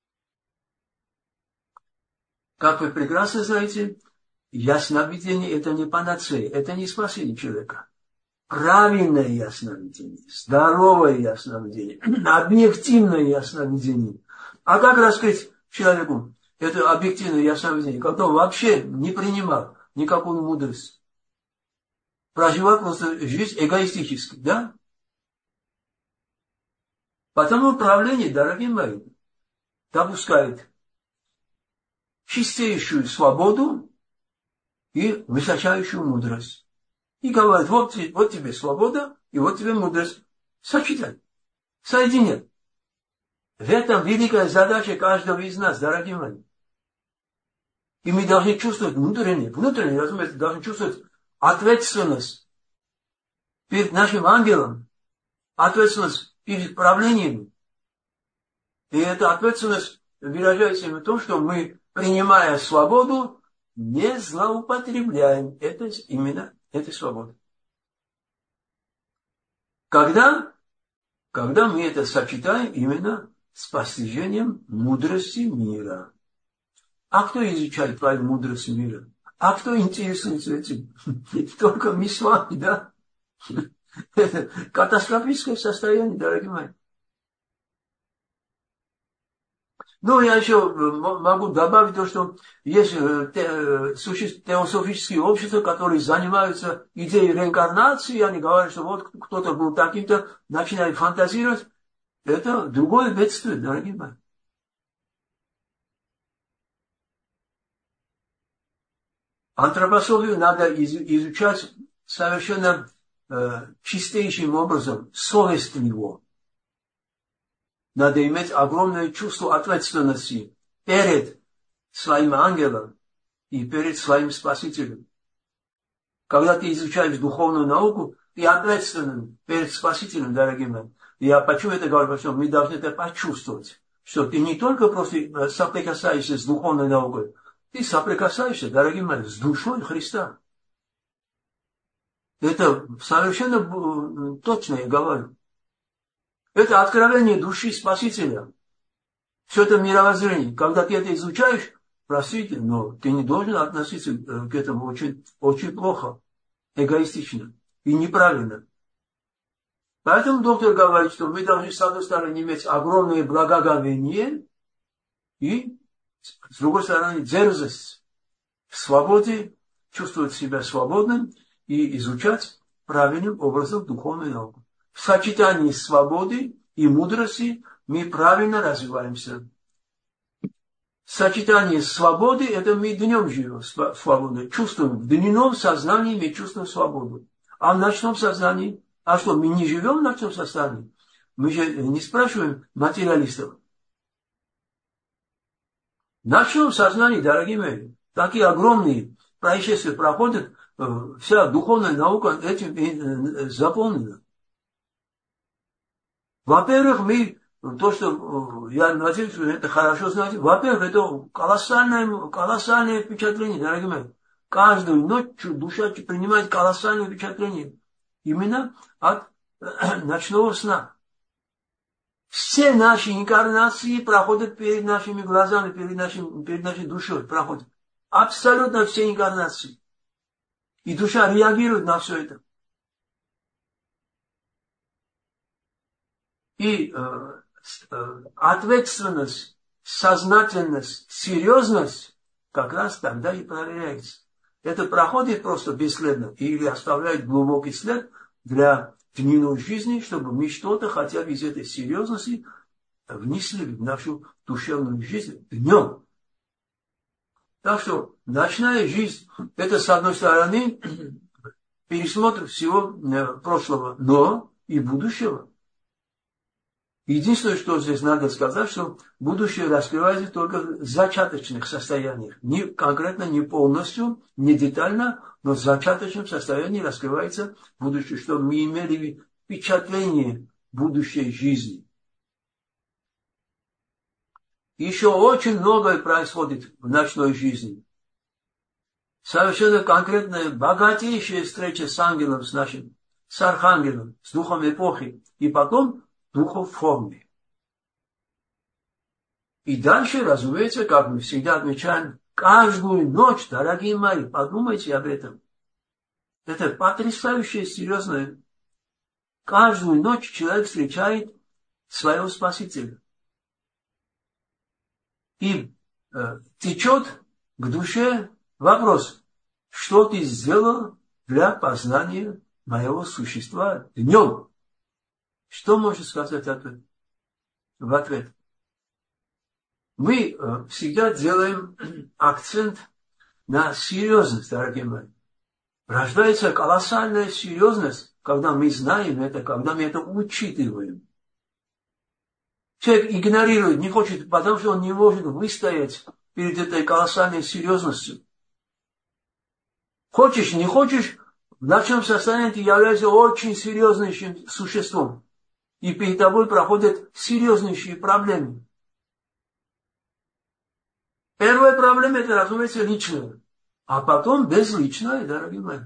Как вы прекрасно знаете, ясновидение – это не панацея, это не спасение человека. Правильное ясновидение, здоровое ясновидение, объективное ясновидение. А как раскрыть человеку это объективное ясновидение, когда он вообще не принимал никакую мудрость? Проживал просто жизнь эгоистически, да? Потому правление, дорогие мои, допускает чистейшую свободу и высочайшую мудрость. И говорит, вот тебе свобода, и вот тебе мудрость. Сочетай, соединяй. В этом великая задача каждого из нас, дорогие мои. И мы должны чувствовать внутренне, разумеется, должны чувствовать ответственность перед нашим ангелом, ответственность перед правлением. И эта ответственность выражается в том, что мы, принимая свободу, не злоупотребляем именно этой свободой. Когда мы это сочетаем именно с постижением мудрости мира. А кто изучает твою мудрость мира? А кто интересуется этим? Только мы с вами, да? Это катастрофическое состояние, дорогие мои. Ну, я еще могу добавить то, что есть теософические общества, которые занимаются идеей реинкарнации, они говорят, что вот кто-то был таким-то, начинает фантазировать. Это другое бедствие, дорогие мои. Антропософию надо изучать совершенно чистейшим образом, совестливо. Надо иметь огромное чувство ответственности перед своим ангелом и перед своим спасителем. Когда ты изучаешь духовную науку, ты ответственен перед спасителем, дорогие мои. Я почему это говорю? Потому что мы должны это почувствовать, что ты не только просто соприкасаешься с духовной наукой, ты соприкасаешься, дорогие мои, с душой Христа. Это совершенно точно я говорю. Это откровение души Спасителя. Все это мировоззрение. Когда ты это изучаешь, простите, но ты не должен относиться к этому очень, очень плохо, эгоистично и неправильно. Поэтому доктор говорит, что мы должны, с одной стороны, иметь огромное благоговение и, с другой стороны, дерзость в свободе, чувствовать себя свободным и изучать правильным образом духовную науку. В сочетании свободы и мудрости мы правильно развиваемся. Сочетание свободы – это мы днем живем свободно, чувствуем. В дневном сознании мы чувствуем свободу. А в ночном сознании? А что, мы не живем в ночном сознании? Мы же не спрашиваем материалистов. В ночном сознании, дорогие мои, такие огромные происшествия проходят, вся духовная наука этим заполнена. Во-первых, мы то, что я надеюсь, что это хорошо знаете. Во-первых, это колоссальное впечатление, дорогие мои. Каждую ночь душа принимает колоссальное впечатление. Именно от ночного сна. Все наши инкарнации проходят перед нашими глазами, перед нашей душой проходят. Абсолютно все инкарнации. И душа реагирует на все это. И ответственность, сознательность, серьезность как раз тогда и проверяется. Это проходит просто бесследно или оставляет глубокий след для дневной жизни, чтобы мы что-то хотя бы из этой серьезности внесли в нашу душевную жизнь днем. Так что ночная жизнь, это с одной стороны пересмотр всего прошлого, но и будущего. Единственное, что здесь надо сказать, что будущее раскрывается только в зачаточных состояниях. Конкретно не полностью, не детально, но в зачаточном состоянии раскрывается будущее, чтобы мы имели впечатление будущей жизни. Еще очень многое происходит в ночной жизни. Совершенно конкретная, богатейшая встреча с ангелом, с архангелом, с духом эпохи. И потом духов формы. И дальше, разумеется, как мы всегда отмечаем, каждую ночь, дорогие мои, подумайте об этом. Это потрясающе серьезное. Каждую ночь человек встречает своего Спасителя. И течет к душе вопрос, что ты сделал для познания моего существа днем? Что можно сказать в ответ? Мы всегда делаем акцент на серьезность, дорогие мои. Рождается колоссальная серьезность, когда мы знаем это, когда мы это учитываем. Человек игнорирует, не хочет, потому что он не может выстоять перед этой колоссальной серьезностью. Хочешь, не хочешь, в ночном состоянии ты являешься очень серьезным существом. И перед тобой проходят серьезнейшие проблемы. Первая проблема, это, разумеется, личная. А потом безличная, дорогие мои.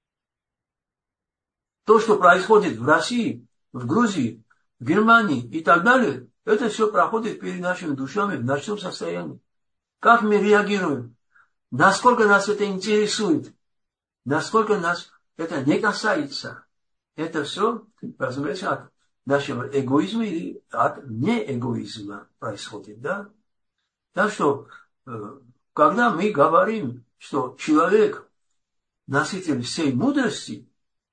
То, что происходит в России, в Грузии, в Германии и так далее, это все проходит перед нашими душами в ночном состоянии. Как мы реагируем? Насколько нас это интересует? Насколько нас это не касается? Это все, разумеется, от нашего эгоизма или от неэгоизма происходит, да? Так что, когда мы говорим, что человек носитель всей мудрости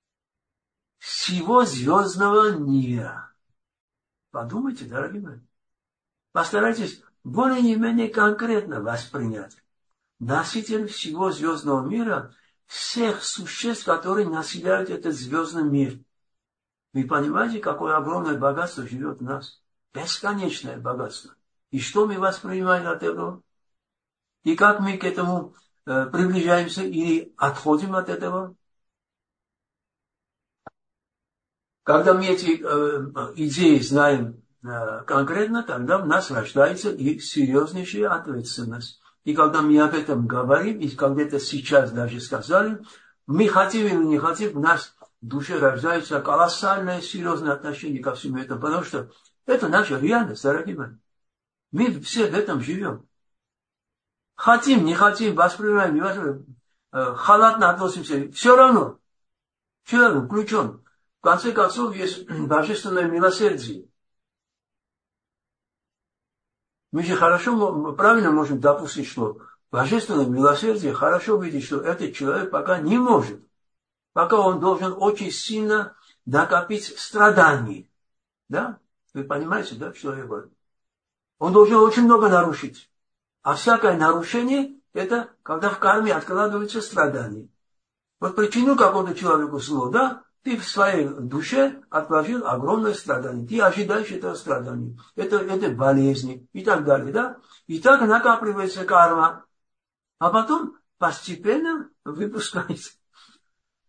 всего звездного мира, подумайте, дорогие мои, постарайтесь более-менее конкретно воспринять. Носитель всего звездного мира, всех существ, которые населяют этот звездный мир. Вы понимаете, какое огромное богатство живет в нас? Бесконечное богатство. И что мы воспринимаем от этого? И как мы к этому приближаемся или отходим от этого? Когда мы эти идеи знаем конкретно, тогда в нас рождается и серьезнейшая ответственность. И когда мы об этом говорим, и когда это сейчас даже сказали, мы хотим или не хотим, в нас в душе рождается колоссальное серьезное отношение ко всему этому, потому что это наша реальность, дорогие мои. Мы все в этом живем. Хотим, не хотим, воспринимаем, не воспринимаем, халатно относимся, все равно. Человек включен. В конце концов, есть божественное милосердие. Мы же хорошо, правильно можем допустить, что божественное милосердие хорошо видеть, что этот человек пока не может. Пока он должен очень сильно накопить страданий. Да? Вы понимаете, да, что я говорю? Он должен очень много нарушить. А всякое нарушение, это когда в карме откладываются страдания. Вот причинил какому-то человеку зло, да? Ты в своей душе отложил огромное страдание. Ты ожидаешь этого страдания. Это болезни и так далее, да? И так накапливается карма. А потом постепенно выпускается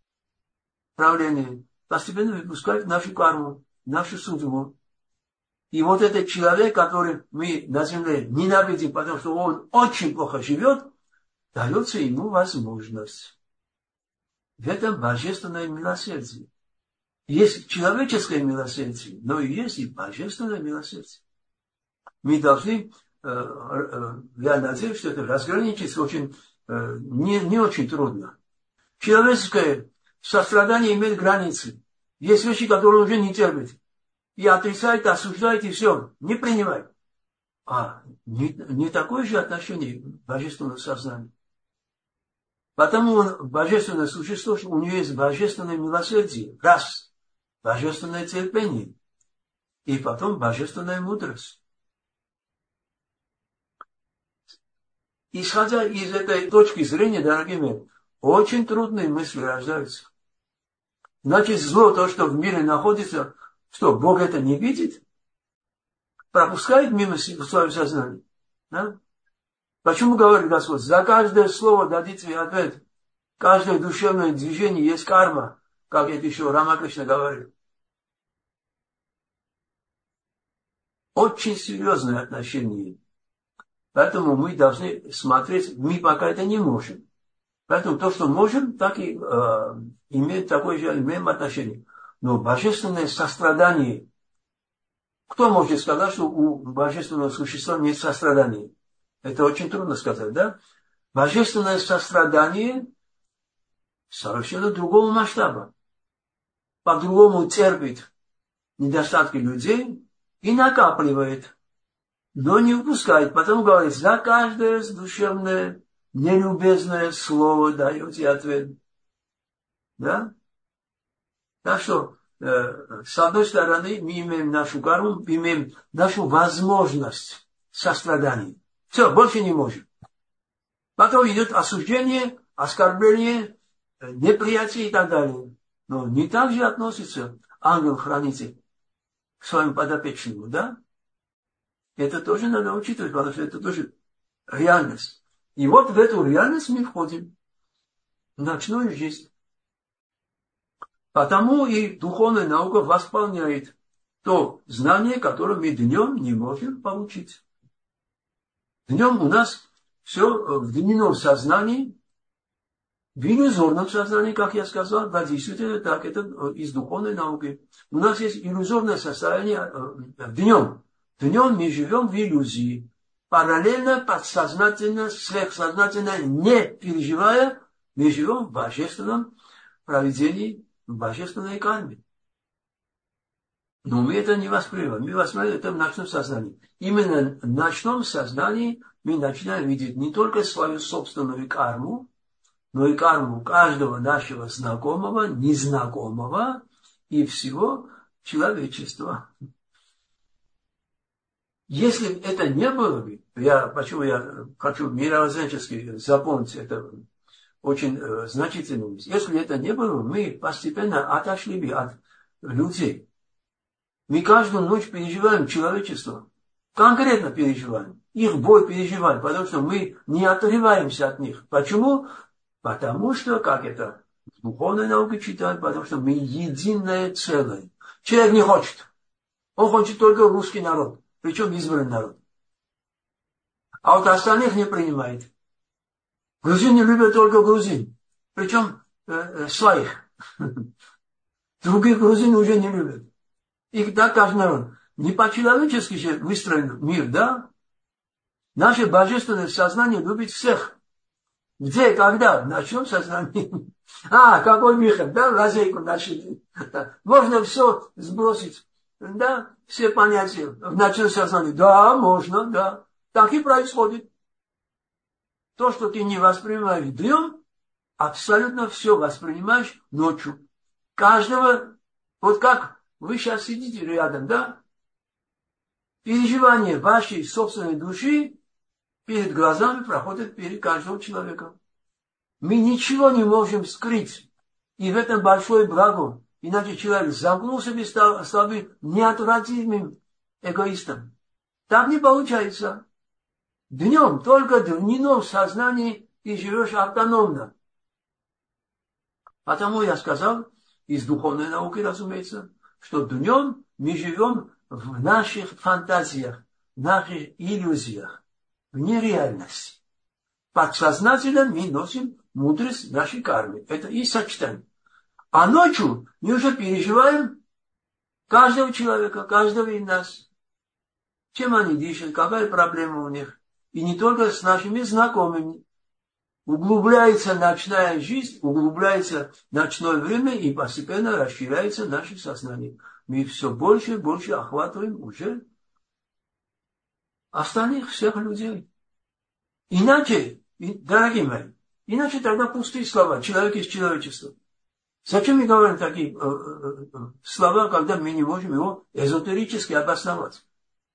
правление. Постепенно выпускает нашу карму, нашу судьбу. И вот этот человек, который мы на земле ненавидим, потому что он очень плохо живет, дается ему возможность. В этом божественное милосердие. Есть человеческое милосердие, но и есть и божественное милосердие. Мы должны, я надеюсь, что это разграничить очень, не очень трудно. Человеческое сострадание имеет границы. Есть вещи, которые уже не терпит. И отрицает, осуждает, и все. Не принимает. А не такое же отношение к божественному сознанию. Потому он божественное существо, что у него есть божественное милосердие. Раз. Божественное терпение. И потом божественная мудрость. Исходя из этой точки зрения, дорогие мои, очень трудные мысли рождаются. Значит, зло, то, что в мире находится, что, Бог это не видит? Пропускает мимо своего сознания? Да? Почему говорит Господь? За каждое слово дадите ответ. Каждое душевное движение есть карма, как это еще Рамакришна говорит. Очень серьезное отношение. Поэтому мы должны смотреть, мы пока это не можем. Поэтому то, что можем, так и имеет такое же, имеем отношение. Но божественное сострадание. Кто может сказать, что у божественного существа нет сострадания? Это очень трудно сказать, да? Божественное сострадание совершенно другого масштаба. По-другому терпит недостатки людей и накапливает, но не упускает. Потому говорит, за каждое душевное, нелюбезное слово даете ответ. Да? Так что, с одной стороны, мы имеем нашу карму, имеем нашу возможность сострадания. Все, больше не можем. Потом идет осуждение, оскорбление, неприятие и так далее. Но не так же относится ангел-хранитель к своему подопечному, да? Это тоже надо учитывать, потому что это тоже реальность. И вот в эту реальность мы входим, в ночную жизнь. Потому и духовная наука восполняет то знание, которое мы днем не можем получить. Днем у нас все в дневном сознании, в иллюзорном сознании, как я сказал, да, действительно так, это из духовной науки. У нас есть иллюзорное состояние днем. Днем мы живем в иллюзии. Параллельно, подсознательно, сверхсознательно, не переживая, мы живем в божественном провидении, в божественной карме. Но мы это не воспринимаем. Мы воспринимаем это в ночном сознании. Именно в ночном сознании мы начинаем видеть не только свою собственную карму, но и карму каждого нашего знакомого, незнакомого и всего человечества. Если это не было бы, почему я хочу мировоззренчески запомнить это очень значительно, если это не было бы, мы постепенно отошли бы от людей. Мы каждую ночь переживаем человечество. Конкретно переживаем. Их боль переживаем, потому что мы не отрываемся от них. Почему? Потому что, как это в духовной науке читают, потому что мы единое целое. Человек не хочет. Он хочет только русский народ. Причем избранный народ. А вот остальных не принимает. Грузины любят только грузин. Причем своих. Других грузин уже не любят. И так каждый народ. Не по-человечески же выстроен мир, да? Наше божественное сознание любит всех. Где, когда? В ночном сознании. Какой выход, да? Лазейку нашли. Можно все сбросить. Да? Все понятия в ночном сознании. Да, можно, да. Так и происходит. То, что ты не воспринимаешь днем, абсолютно все воспринимаешь ночью. Каждого, вот как вы сейчас сидите рядом, да? Переживание вашей собственной души перед глазами проходит перед каждого человека. Мы ничего не можем скрыть. И в этом большое благо. Иначе человек замкнулся и стал бы неотвратимым эгоистом. Так не получается. Днем, только в дневном сознании ты живешь автономно. Потому я сказал, из духовной науки, разумеется, что днем мы живем в наших фантазиях, в наших иллюзиях, в нереальности. Подсознательно мы носим мудрость нашей кармы. Это и сочетание. А ночью мы уже переживаем каждого человека, каждого из нас. Чем они дышат, какая проблема у них. И не только с нашими знакомыми. Углубляется ночная жизнь, углубляется ночное время, и постепенно расширяется наше сознание. Мы все больше и больше охватываем уже остальных всех людей. Иначе, дорогие мои, иначе тогда пустые слова, человек из человечества. Зачем мы говорим такие слова, когда мы не можем его эзотерически обосновать?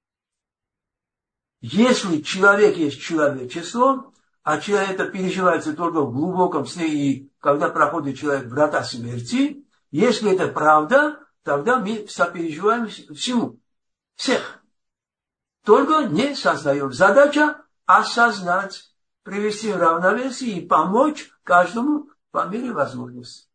Если человек есть человечество, а человек это переживается только в глубоком сне, и когда проходит человек врата смерти, если это правда, тогда мы сопереживаем всему, всех. Только не создаем. Задача осознать, привести в равновесие и помочь каждому по мере возможности.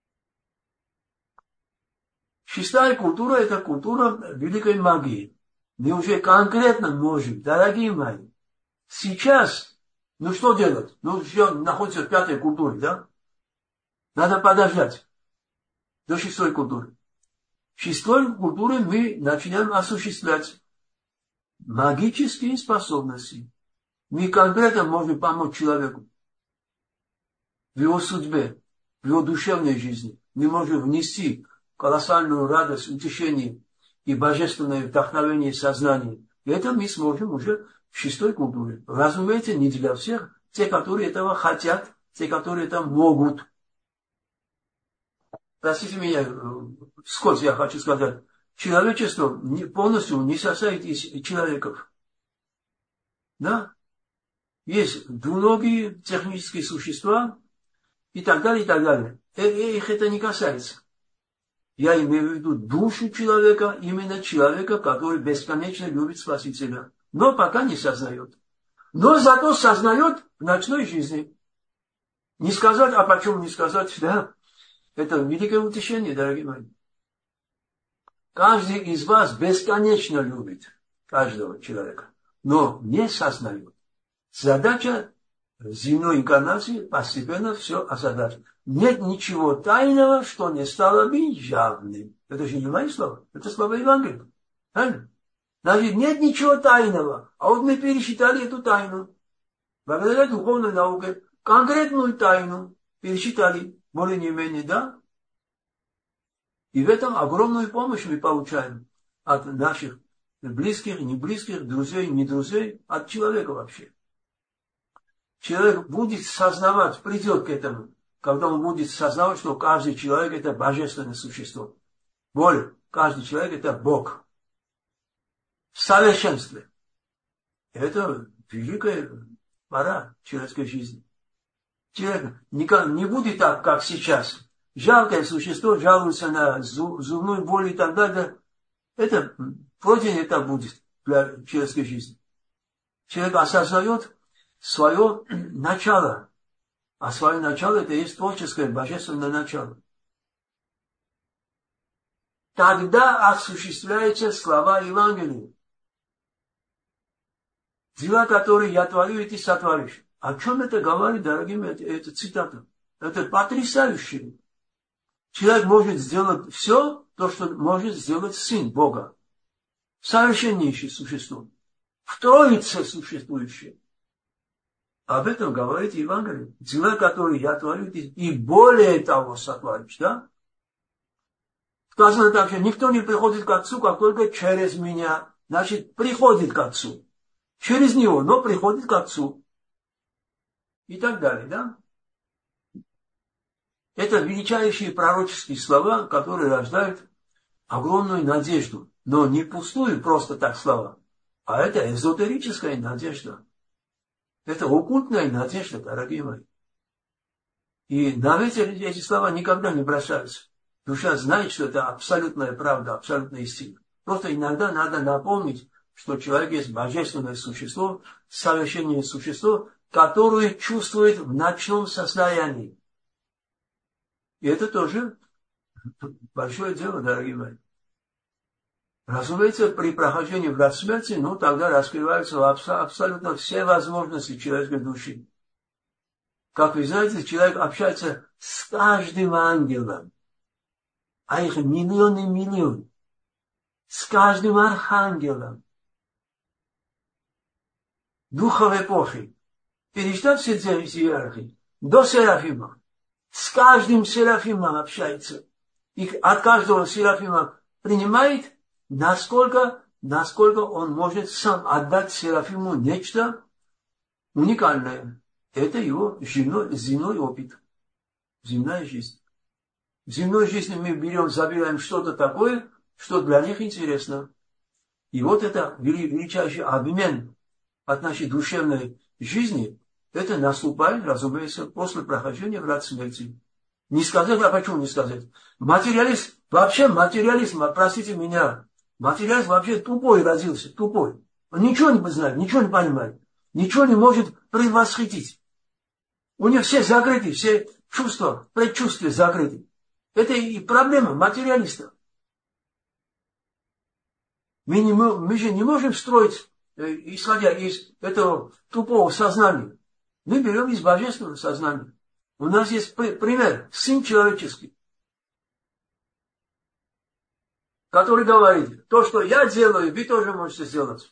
Шестая культура – это культура великой магии. Мы уже конкретно можем, дорогие мои, сейчас, что делать? Еще находится в пятой культуре, да? Надо подождать до шестой культуры. В шестой культуре мы начинаем осуществлять магические способности. Мы конкретно можем помочь человеку в его судьбе, в его душевной жизни. Мы можем внести колоссальную радость, утешение и божественное вдохновение сознания. И это мы сможем уже в шестой культуре. Разумеется, не для всех, те, которые этого хотят, те, которые это могут. Простите меня, вскользь я хочу сказать, человечество полностью не состоит из человеков. Да? Есть двуногие технические существа и так далее, и так далее. Их это не касается. Я имею в виду душу человека, именно человека, который бесконечно любит Спасителя. Но пока не сознает. Но зато сознает в ночной жизни. Не сказать, а почему не сказать, да? Это великое утешение, дорогие мои. Каждый из вас бесконечно любит каждого человека, но не сознает. Задача земной инкарнации постепенно все озадачить. Нет ничего тайного, что не стало бы явным. Это же не мои слова, это слова Евангелия. Правильно? Значит, нет ничего тайного. А вот мы пересчитали эту тайну. Благодаря духовной науке конкретную тайну пересчитали, более не менее, да? И в этом огромную помощь мы получаем от наших близких, не близких, друзей, не друзей, от человека вообще. Человек будет сознавать, придет к этому, когда он будет сознавать, что каждый человек это божественное существо. Более, каждый человек это Бог. В совершенстве. Это великая пора человеческой жизни. Человек не будет так, как сейчас. Жалкое существо жалуется на зубную боль и так далее. Это вроде не так будет для человеческой жизни. Человек осознает свое начало. А свое начало это и есть творческое, божественное начало. Тогда осуществляются слова Евангелия. Дела, которые я творю, и ты сотворишь. О чем это говорит, дорогие мои, это цитата. Это потрясающе. Человек может сделать все, то, что может сделать Сын Бога. Совершеннейшее существо. В Троице существующее. Об этом говорит Евангелие. Дела, которые я творю, и более того сотворишь, да? Сказано также, никто не приходит к Отцу, как только через меня. Значит, приходит к Отцу. Через него, но приходит к Отцу. И так далее, да? Это величайшие пророческие слова, которые рождают огромную надежду. Но не пустую просто так слова, а это эзотерическая надежда. Это оккультная надежда, дорогие мои. И на эти слова никогда не бросаются. Душа знает, что это абсолютная правда, абсолютная истина. Просто иногда надо напомнить, что человек есть божественное существо, совершенное существо, которое чувствует в ночном состоянии. И это тоже большое дело, дорогие мои. Разумеется, при прохождении врат смерти, тогда раскрываются абсолютно все возможности человеческой души. Как вы знаете, человек общается с каждым ангелом, а их миллионы, с каждым архангелом, духов эпохи. Перечитать все эти иерархии до Серафима. С каждым Серафимом общается. И от каждого Серафима принимает, насколько он может сам отдать Серафиму нечто уникальное. Это его земной опыт, земная жизнь. В земной жизни мы забираем что-то такое, что для них интересно. И вот это величайший обмен от нашей душевной жизни, это наступает, разумеется, после прохождения врат смерти. Не сказать, а почему не сказать? Материалист, простите меня, материалист вообще тупой родился, тупой. Он ничего не знает, ничего не понимает, ничего не может предвосхитить. У него все закрыты, все чувства, предчувствия закрыты. Это и проблема материалиста. Мы же не можем строить, исходя из этого тупого сознания. Мы берем из божественного сознания. У нас есть пример, сын человеческий, который говорит, то, что я делаю, вы тоже можете сделать.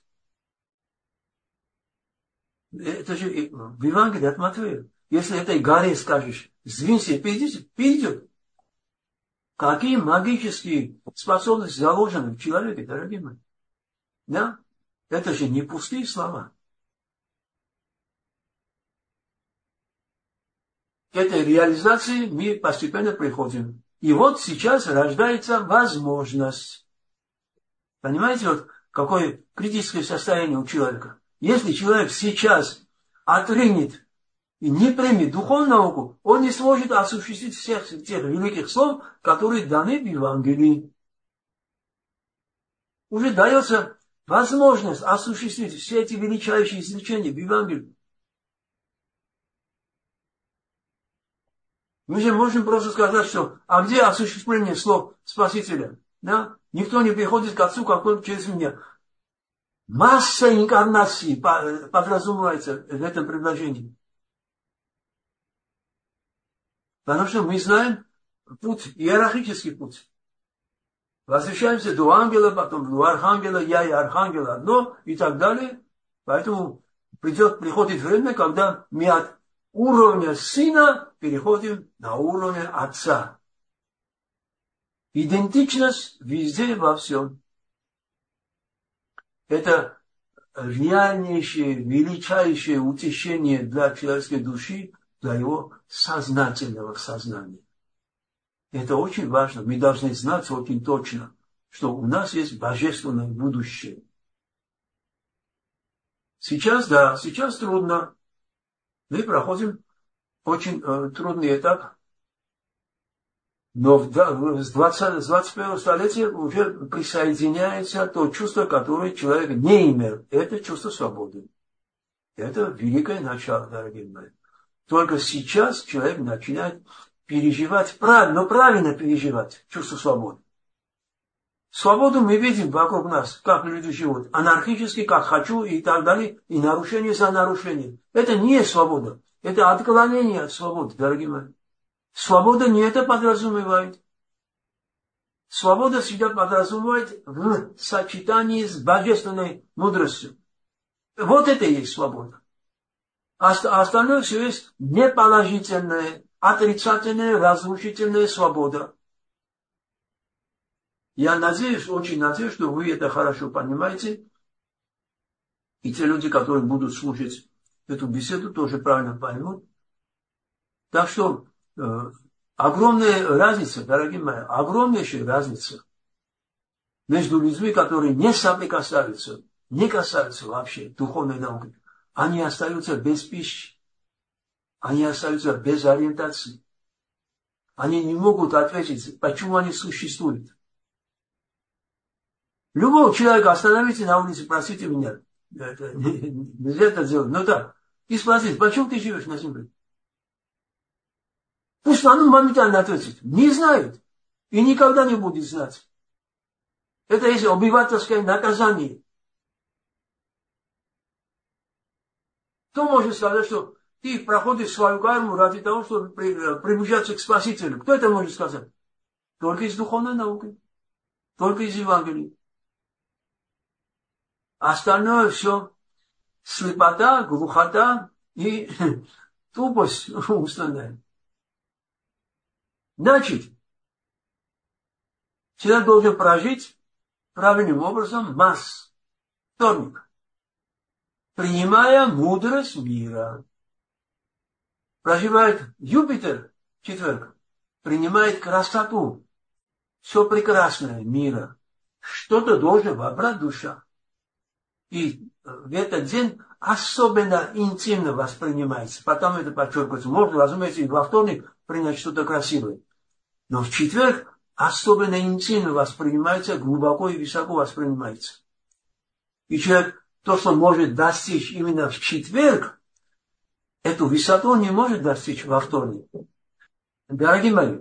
Это же в Евангелии от Матфея. Если этой горе скажешь, сдвинься и перейдет. Какие магические способности заложены в человеке, дорогие мои. Да? Это же не пустые слова. К этой реализации мы постепенно приходим. И вот сейчас рождается возможность. Понимаете, вот какое критическое состояние у человека. Если человек сейчас отринет и не примет духовную науку, он не сможет осуществить всех тех великих слов, которые даны в Евангелии. Уже дается возможность осуществить все эти величайшие изречения в Евангелии. Мы же можем просто сказать, что а где осуществление слов Спасителя? Да? Никто не приходит к Отцу, как только через меня. Масса инкарнаций подразумевается в этом предложении. Потому что мы знаем путь, иерархический путь. Возвращаемся до ангела, потом до архангела, я и архангел одно, и так далее. Поэтому приходит время, когда мы от уровня сына переходим на уровень отца. Идентичность везде во всем. Это реальнейшее, величайшее утешение для человеческой души, для его сознательного сознания. Это очень важно. Мы должны знать очень точно, что у нас есть божественное будущее. Сейчас трудно. Мы проходим очень трудный этап. Но с 21 столетия уже присоединяется то чувство, которое человек не имел. Это чувство свободы. Это великое начало, дорогие мои. Только сейчас человек начинает переживать, правильно переживать чувство свободы. Свободу мы видим вокруг нас, как люди живут. Анархически, как хочу и так далее. И нарушение за нарушением. Это не свобода. Это отклонение от свободы, дорогие мои. Свобода не это подразумевает. Свобода всегда подразумевает в сочетании с божественной мудростью. Вот это и есть свобода. А остальное все есть неположительное, отрицательная, разрушительная свобода. Я надеюсь, очень надеюсь, что вы это хорошо понимаете. И те люди, которые будут слушать эту беседу, тоже правильно поймут. Так что огромная разница, дорогие мои, огромнейшая разница между людьми, которые не соприкасаются, не касаются вообще духовной науки. Они остаются без пищи. Они остаются без ориентации. Они не могут ответить, почему они существуют. Любого человека остановите на улице, спросите меня. Нельзя это делать. Но так. И спросите, почему ты живешь на земле? Пусть он моментально ответит. Не знает. И никогда не будет знать. Это есть обывательское наказание. Кто может сказать, что ты проходишь свою карму ради того, чтобы приближаться к Спасителю? Кто это может сказать? Только из духовной науки, только из Евангелия. Остальное все слепота, глухота и тупость умственная. Значит, человек должен прожить правильным образом масс, вторник, принимая мудрость мира. Проживает Юпитер, четверг, принимает красоту, все прекрасное мира. Что-то должен вобрать душа. И в этот день особенно интимно воспринимается. Потом это подчеркивается. Можно, разумеется, и во вторник принять что-то красивое. Но в четверг особенно интимно воспринимается, глубоко и высоко воспринимается. И человек, то, что может достичь именно в четверг, эту высоту он не может достичь во вторник. Дорогие мои,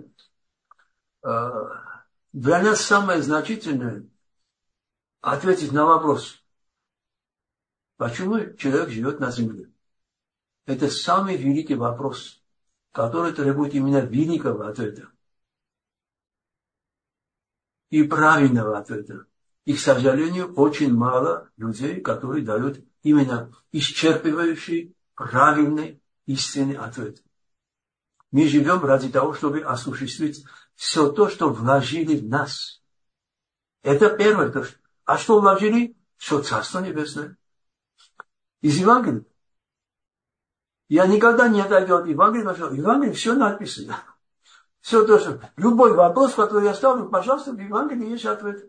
для нас самое значительное ответить на вопрос, почему человек живет на земле. Это самый великий вопрос, который требует именно великого ответа и правильного ответа. И, к сожалению, очень мало людей, которые дают именно исчерпывающий, правильный, истинный ответ. Мы живем ради того, чтобы осуществить все то, что вложили в нас. Это первое. А что вложили? Все Царство Небесное. Из Евангелия. Я никогда не отойду от Евангелия, потому что в Евангелии все написано. Все то, что... Любой вопрос, который я ставлю, пожалуйста, в Евангелии есть ответ.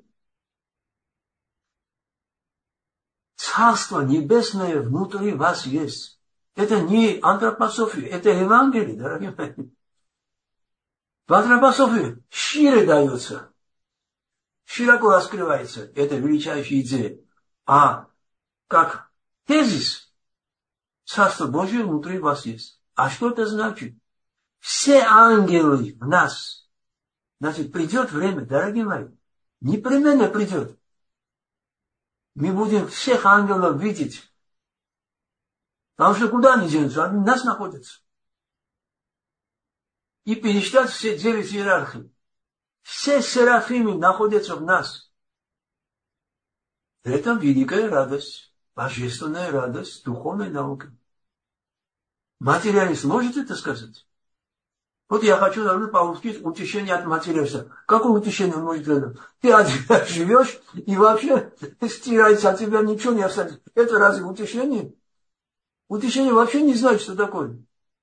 Царство Небесное внутри вас есть. Это не антропософия, это Евангелие, дорогие мои. В антропософии шире дается, широко раскрывается эта величайшая идея. А как тезис, Царство Божие внутри вас есть. А что это значит? Все ангелы в нас. Значит, придет время, дорогие мои, непременно придет. Мы будем всех ангелов видеть. Потому что куда они денутся? Они в нас находятся. И пересчитать все 9 иерархий. Все серафимы находятся в нас. Это великая радость, божественная радость духовной науки. Материалист может это сказать? Вот я хочу получить утешение от материалиста. Какое утешение он может дать? Ты один живешь, и вообще стирается от тебя, ничего не останется. Это разве утешение? Утешение вообще не знает, что такое.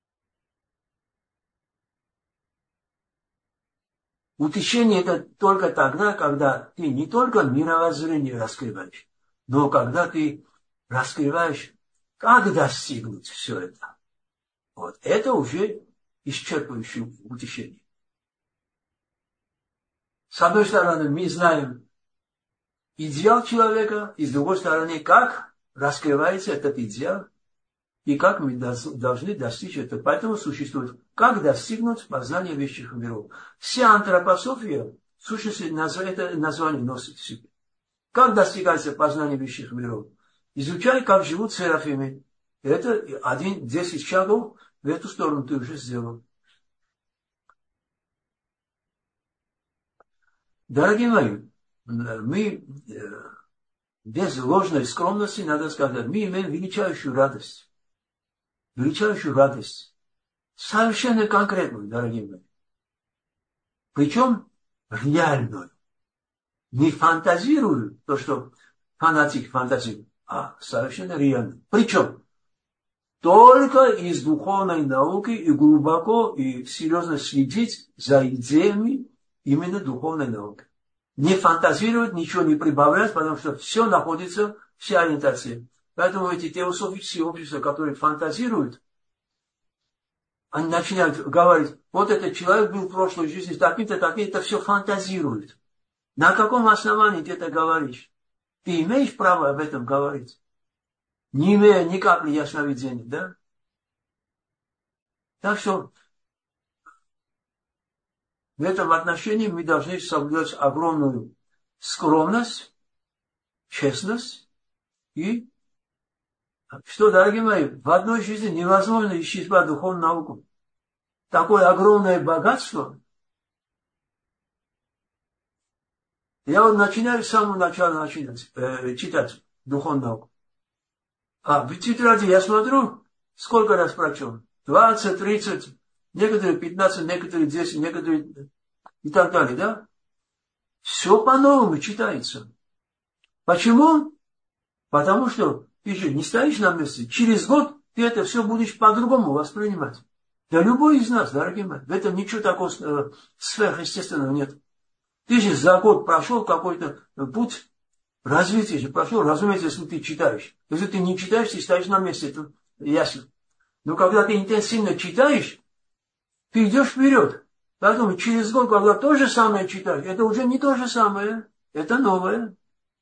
Утешение это только тогда, когда ты не только мировоззрение раскрываешь, но когда ты раскрываешь, как достигнуть все это. Вот это уже исчерпывающее утешение. С одной стороны, мы знаем идеал человека, и с другой стороны, как раскрывается этот идеал, и как мы должны достичь этого. Поэтому существует, как достигнуть познания вещих миров. Вся антропософия, в сущности, это название носит в себе. Как достигается познание вещих миров? Изучай, как живут серафимы. Это 10 шагов в эту сторону ты уже сделал. Дорогие мои, мы без ложной скромности, надо сказать, мы имеем величайшую радость. Величайшую радость. Совершенно конкретную, дорогие мои. Причем реальную. Не фантазирую, то, что фанатик фантазирует, а совершенно реально. Причем только из духовной науки и глубоко и серьезно следить за идеями именно духовной науки. Не фантазировать, ничего не прибавлять, потому что все находится, вся ориентация. Поэтому эти теософические общества, которые фантазируют, они начинают говорить, вот этот человек был в прошлой жизни таким-то, это все фантазирует. На каком основании ты это говоришь? Ты имеешь право об этом говорить, не имея ни капли ясновидения, да? Так что в этом отношении мы должны соблюдать огромную скромность, честность и что, дорогие мои, в одной жизни невозможно исчерпать духовную науку. Такое огромное богатство. Я вот начинаю с самого начала читать духовную науку. А в тетради я смотрю, сколько раз прочел. 20, 30, некоторые 15, некоторые 10, некоторые и так далее, да? Все по-новому читается. Почему? Потому что ты же не стоишь на месте. Через год ты это все будешь по-другому воспринимать. Да любой из нас, дорогие мои, в этом ничего такого сверхъестественного нет. Ты же за год прошел какой-то путь развития, же прошел, разумеется, если ты читаешь. Если ты не читаешь, ты стоишь на месте, это ясно. Но когда ты интенсивно читаешь, ты идешь вперед. Поэтому через год, когда то же самое читаешь, это уже не то же самое, это новое.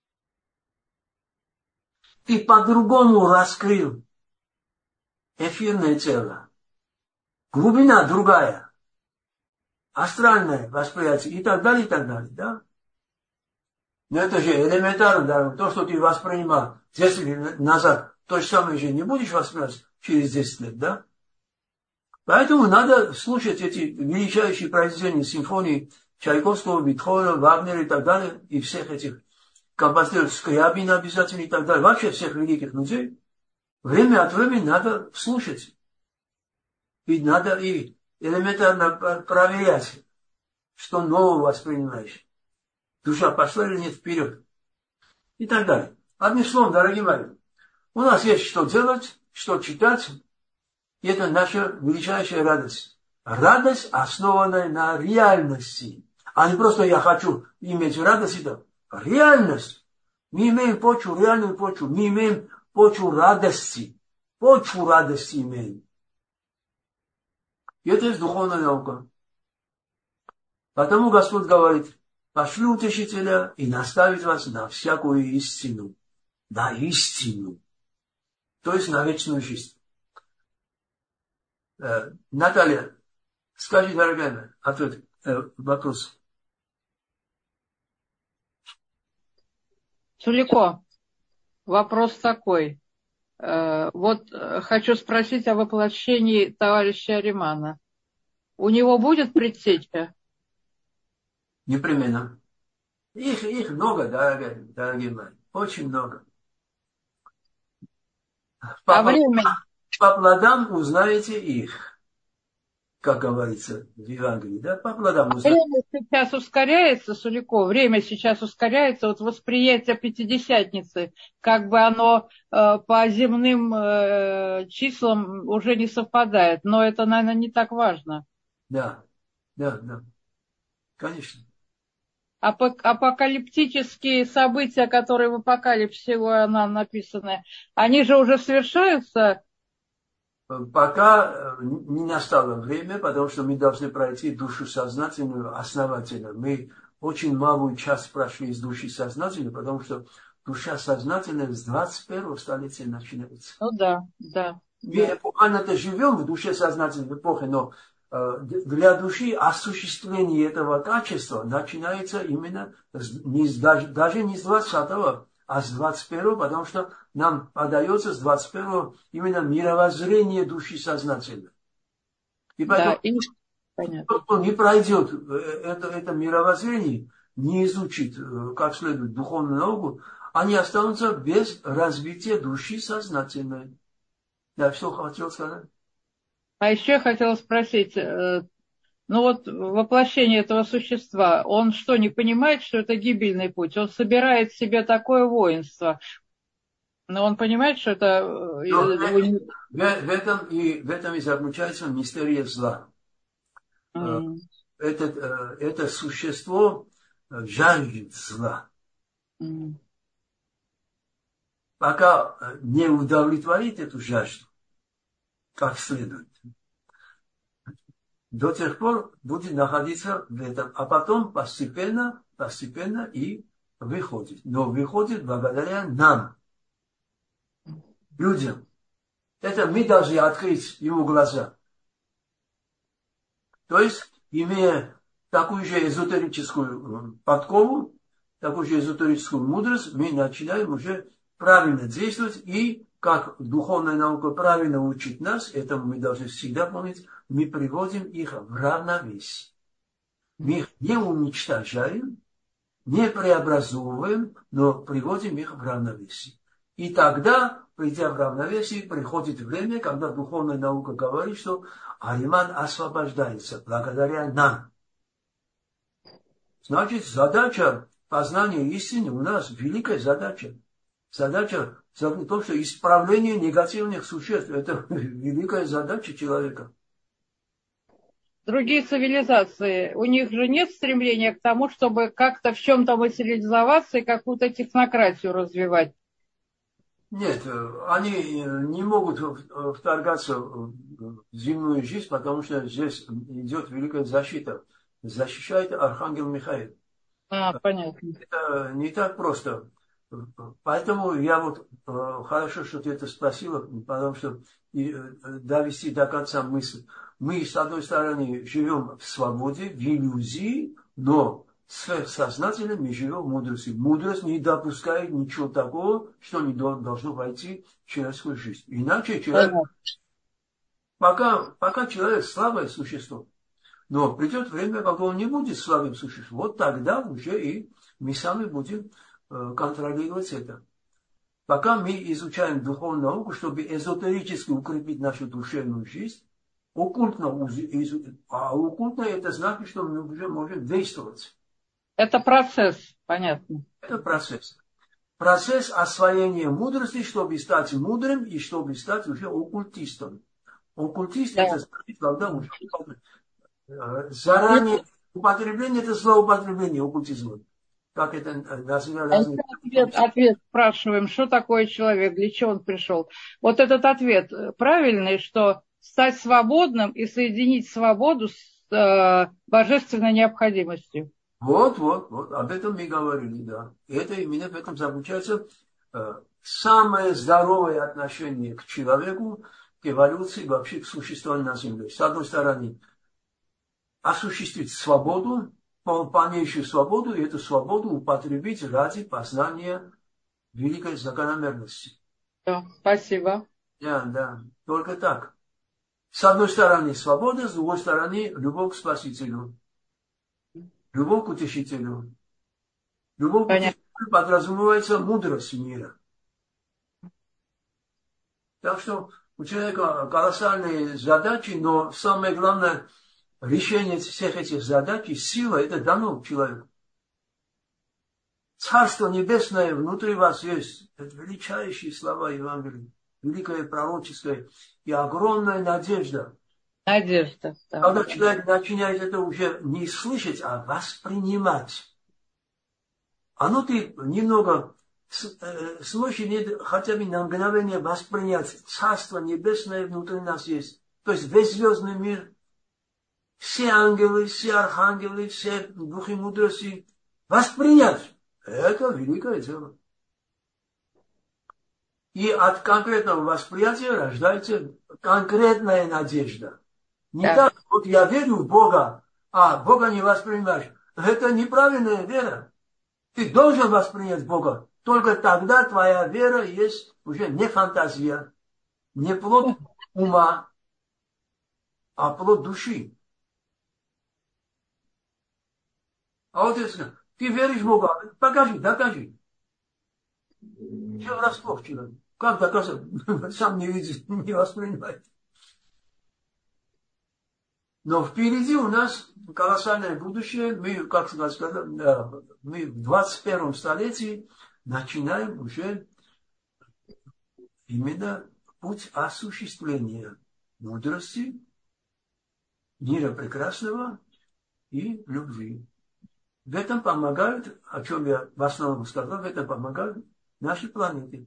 Ты по-другому раскрыл эфирное тело. Глубина другая. Астральное восприятие и так далее, да? Но это же элементарно, да, то, что ты воспринимал 10 лет назад, то же самое же не будешь воспринимать через 10 лет, да? Поэтому надо слушать эти величайшие произведения симфонии Чайковского, Бетховена, Вагнера и так далее, и всех этих композиторов Скрябина обязательно и так далее, вообще всех великих людей. Время от времени надо слушать. И надо и элементарно проверять, что нового воспринимаешь. Душа пошла или нет вперед. И так далее. Одним словом, дорогие мои, у нас есть что делать, что читать. И это наша величайшая радость. Радость, основанная на реальности. А не просто я хочу иметь радость. Это реальность. Мы имеем почву, реальную почву. Мы имеем почву радости. Почву радости имеем. И это есть духовная наука. Потому Господь говорит, пошлю утешителя и наставит вас на всякую истину. На истину. То есть на вечную жизнь. Наталья, скажи, дорогая моя, ответ, вопрос. Сулико, вопрос такой. Вот хочу спросить о воплощении товарища Аримана. У него будет предтеча? Непременно. Их много, дорогие мои. Очень много. Время? По плодам узнаете их, как говорится в Евангелии, да? По плодам узнаете. Время сейчас ускоряется, Сулико, время сейчас ускоряется. Вот восприятие Пятидесятницы, как бы оно по земным числам уже не совпадает. Но это, наверное, не так важно. Да. Конечно. Апокалиптические события, которые в Апокалипсисе написаны, они же уже совершаются. Пока не настало время, потому что мы должны пройти душу сознательную основательно. Мы очень малую часть прошли из души сознательной, потому что душа сознательная с 21-го столетия начинается. Ну да. Мы эпохально-то живем в душе сознательной эпохи, но для души осуществление этого качества начинается именно даже не с 20-го, а с 21-го, потому что нам подается с 21-го именно мировоззрение души сознательно. И поэтому тот, кто не пройдет это мировоззрение, не изучит как следует духовную науку, они останутся без развития души сознательной. Я что хотел сказать? А еще я хотела спросить, ну вот воплощение этого существа, он что, не понимает, что это гибельный путь? Он собирает в себе такое воинство, но он понимает, что это... В этом и заключается мистерия зла. Это существо жаждет зла. Пока не удовлетворит эту жажду, как следует, до тех пор будет находиться в этом, а потом постепенно и выходит. Но выходит благодаря нам, людям. Это мы должны открыть ему глаза. То есть, имея такую же эзотерическую подкову, такую же эзотерическую мудрость, мы начинаем уже правильно действовать, и как духовная наука правильно учит нас, это мы должны всегда помнить, мы приводим их в равновесие. Мы их не уничтожаем, не преобразовываем, но приводим их в равновесие. И тогда, придя в равновесие, приходит время, когда духовная наука говорит, что Ариман освобождается благодаря нам. Значит, задача познания истины у нас великая задача. Задача в том, что исправление негативных существ – это великая задача человека. Другие цивилизации, у них же нет стремления к тому, чтобы как-то в чем-то материализоваться и какую-то технократию развивать. Нет, они не могут вторгаться в земную жизнь, потому что здесь идет великая защита. Защищает архангел Михаил. Понятно. Это не так просто. Поэтому я вот, хорошо, что ты это спросила, потому что довести до конца мысль. Мы, с одной стороны, живем в свободе, в иллюзии, но сверхсознательно мы живем в мудрости. Мудрость не допускает ничего такого, что не должно войти в человеческую жизнь. Иначе человек, пока человек слабое существо, но придет время, когда он не будет слабым существом, вот тогда уже и мы сами будем контролировать это. Пока мы изучаем духовную науку, чтобы эзотерически укрепить нашу душевную жизнь, оккультно это значит, что мы уже можем действовать. Это процесс, понятно. Это процесс. Процесс освоения мудрости, чтобы стать мудрым и чтобы стать уже оккультистом. Оккультист это значит, когда уже заранее употребление, это злоупотребление оккультизма. Как это называют? Ответ спрашиваем, что такое человек, для чего он пришел. Вот этот ответ правильный, что стать свободным и соединить свободу с божественной необходимостью. Вот, об этом мы говорили, да. И это именно в этом заключается самое здоровое отношение к человеку, к эволюции, вообще к существованию на Земле. С одной стороны, осуществить свободу, полнейшую свободу, и эту свободу употребить ради познания великой закономерности. Да, спасибо. Да, только так. С одной стороны свобода, с другой стороны любовь к Спасителю, любовь к Утешителю. Любовь к Утешителю подразумевается мудрость мира. Так что у человека колоссальные задачи, но самое главное – решение всех этих задач и сила, это дано человеку. Царство Небесное внутри вас есть. Это величайшие слова Евангелия. Великая пророческая и огромная надежда. Надежда. Да. Когда человек начинает это уже не слышать, а воспринимать. Ты немного сможешь хотя бы на мгновение воспринять. Царство Небесное внутри нас есть. То есть весь звездный мир. Все ангелы, все архангелы, все духи мудрости воспринять. Это великое дело. И от конкретного восприятия рождается конкретная надежда. Не так, вот я верю в Бога, а Бога не воспринимаешь. Это неправильная вера. Ты должен воспринять Бога. Только тогда твоя вера есть уже не фантазия, не плод ума, а плод души. А вот если ты веришь в Бога, покажи, докажи. Все врасплох человек. Как доказать? Сам не видит, не воспринимает. Но впереди у нас колоссальное будущее. Мы, как сказать, мы в 21 столетии начинаем уже именно путь осуществления мудрости, мира прекрасного и любви. В этом помогают, о чем я в основном сказал, в этом помогают наши планеты.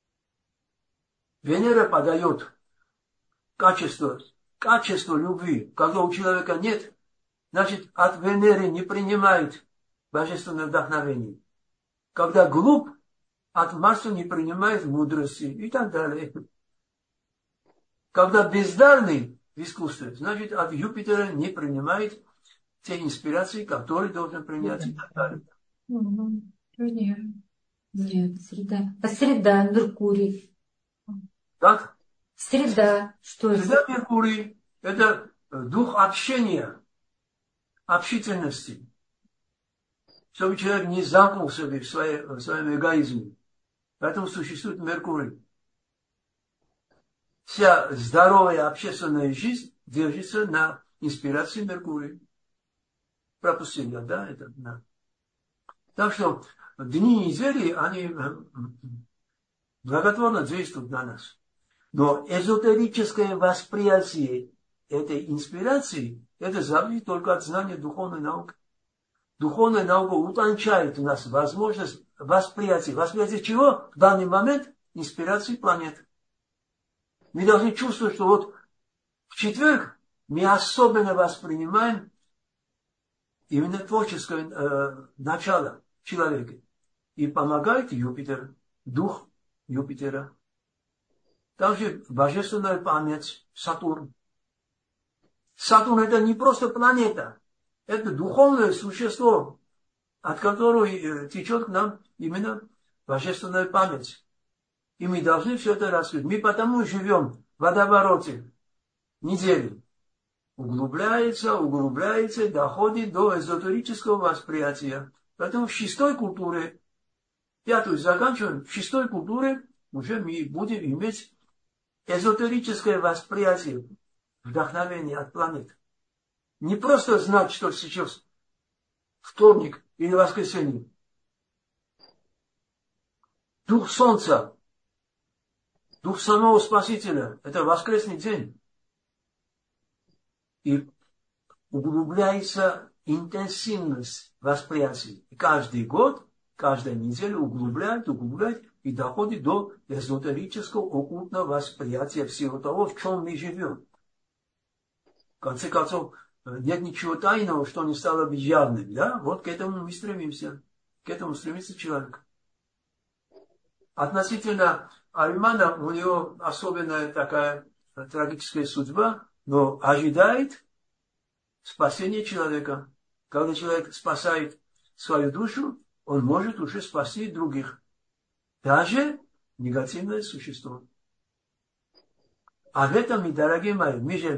Венера подает качество любви. Когда у человека нет, значит, от Венеры не принимает божественное вдохновение. Когда глуп, от Марса не принимает мудрости и так далее. Когда бездарный в искусстве, значит, от Юпитера не принимает те инспирации, которые должен принять и так далее. Нет, нет, среда. А среда, Меркурий. Так? Среда, что это? Среда Меркурий – это дух общения, общительности. Чтобы человек не замкнулся в своем эгоизме. Поэтому существует Меркурий. Вся здоровая общественная жизнь держится на инспирации Меркурия. Пропустили, да, это? Да. Так что дни недели, они благотворно действуют на нас. Но эзотерическое восприятие этой инспирации, это зависит только от знания духовной науки. Духовная наука утончает у нас возможность восприятия. Восприятие чего? В данный момент инспирации планеты. Мы должны чувствовать, что вот в четверг мы особенно воспринимаем именно творческое начало человека. И помогает Юпитер, дух Юпитера. Также божественная память, Сатурн. Сатурн это не просто планета, это духовное существо, от которого течет к нам именно божественная память. И мы должны все это раскрыть. Мы потому живем в водовороте недели. Углубляется, доходит до эзотерического восприятия. Поэтому в шестой культуре, пятую заканчиваем, в шестой культуре уже мы будем иметь эзотерическое восприятие, вдохновение от планет. Не просто знать, что сейчас вторник или воскресенье. Дух Солнца, дух самого Спасителя, это воскресный день. И углубляется интенсивность восприятия. И каждый год, каждая неделя углубляет и доходит до эзотерического оккультного восприятия всего того, в чем мы живем. В конце концов, нет ничего тайного, что не стало быть явным. Да? Вот к этому мы стремимся. К этому стремится человек. Относительно Альмана, у него особенная такая трагическая судьба, но ожидает спасения человека. Когда человек спасает свою душу, он может уже спасти других. Даже негативное существо. А в этом, и, дорогие мои,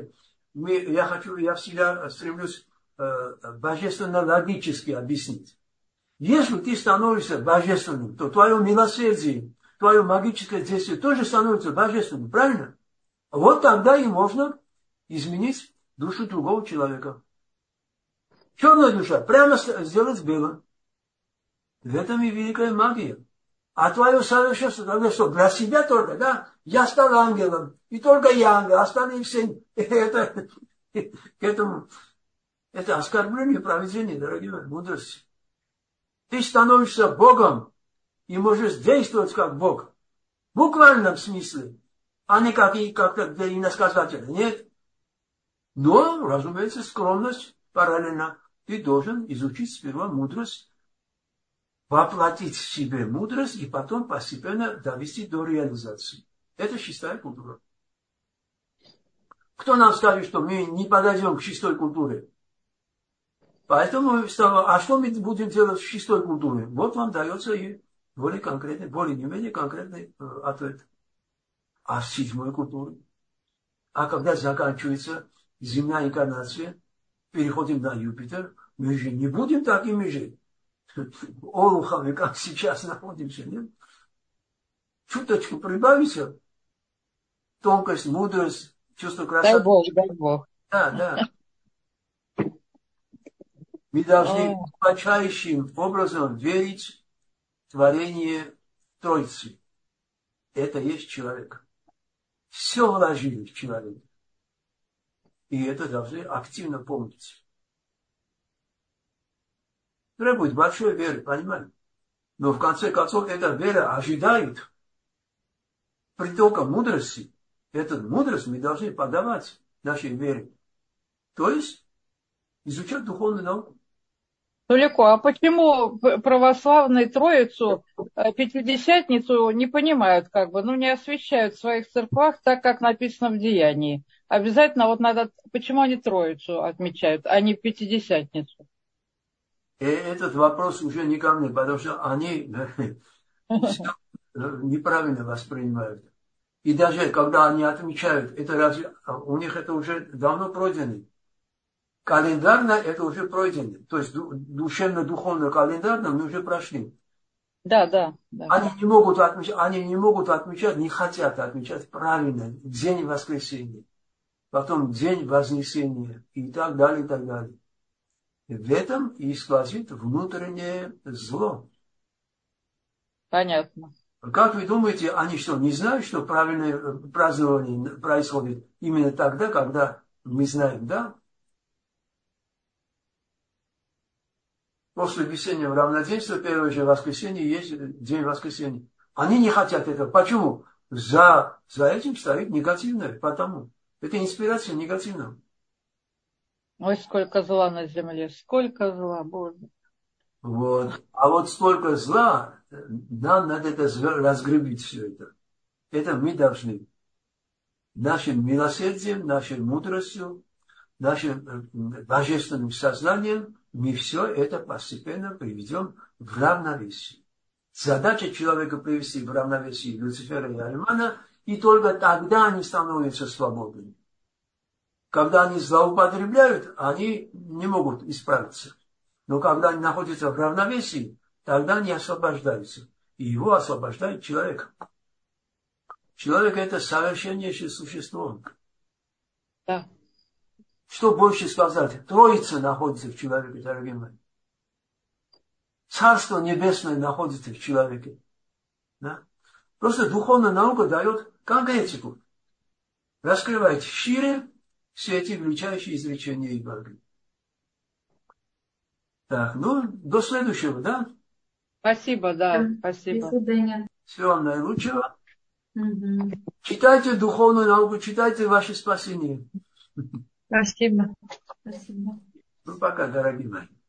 я всегда стремлюсь божественно-логически объяснить. Если ты становишься божественным, то твое милосердие, твое магическое действие тоже становится божественным, правильно? Вот тогда и можно изменить душу другого человека. Черная душа прямо сделать белым. В этом и великая магия. А твое совершенство тогда что? Для себя только, да? Я стал ангелом, и только я ангел, остальные все это оскорбление проведения, дорогие мои, мудрости. Ты становишься Богом и можешь действовать как Бог. В буквальном смысле, а не как-то иносказательно. Нет. Но, разумеется, скромность параллельно. Ты должен изучить сперва мудрость, воплотить в себе мудрость и потом постепенно довести до реализации. Это шестая культура. Кто нам скажет, что мы не подойдем к шестой культуре? Поэтому, а что мы будем делать в шестой культуре? Вот вам дается и более конкретный, более не менее конкретный ответ. А в седьмой культуре? А когда заканчивается земная инкарнация, переходим на Юпитер, мы же не будем такими же олухами, как сейчас находимся, нет? Чуточку прибавится тонкость, мудрость, чувство красоты. Дай Бог, дай Бог. Да. Мы должны глубочайшим образом верить в творение Троицы. Это есть человек. Все вложили в человека. И это должны активно помнить. Требует большой веры, понимаете? Но в конце концов эта вера ожидает притока мудрости. Эту мудрость мы должны подавать нашей вере. То есть изучать духовную науку. Толико, а почему православные Троицу, Пятидесятницу не понимают, не освящают в своих церквах так, как написано в Деянии? Обязательно надо, почему они Троицу отмечают, а не Пятидесятницу? этот вопрос уже не ко мне, потому что они всё неправильно воспринимают. И даже когда они отмечают, это разве у них это уже давно пройдено. Календарно это уже пройдено. То есть душевно-духовно-календарно мы уже прошли. Да, да, да. Они не могут отмечать, не хотят отмечать правильно день воскресения, потом день вознесения и так далее, и так далее. И в этом и сквозит внутреннее зло. Понятно. Как вы думаете, они что, не знают, что правильное празднование происходит именно тогда, когда мы знаем, да? После весеннего равноденствия, первое же воскресенье, есть день воскресенья. Они не хотят этого. Почему? За этим стоит негативное. Потому. Это инспирация негативная. Ой, сколько зла на земле, сколько зла, Боже. Вот. А вот столько зла, нам надо это разгребить все это. Это мы должны нашим милосердием, нашей мудростью, нашим божественным сознанием мы все это постепенно приведем в равновесие. Задача человека привести в равновесие Люцифера и Альмана, и только тогда они становятся свободными. Когда они злоупотребляют, они не могут исправиться. Но когда они находятся в равновесии, тогда они освобождаются. И его освобождает человек. Человек – это совершеннейшее существо. Да. Что больше сказать? Троица находится в человеке, дорогие мои. Царство небесное находится в человеке. Да? Просто духовная наука дает конкретику. Раскрывает шире все эти величайшие изречения и благи. Так, ну, до следующего, да? Спасибо, да, спасибо. До свидания. Всего вам наилучшего. Угу. Читайте духовную науку, читайте ваше спасение. Спасибо. Спасибо. Ну, пока, дорогие мои.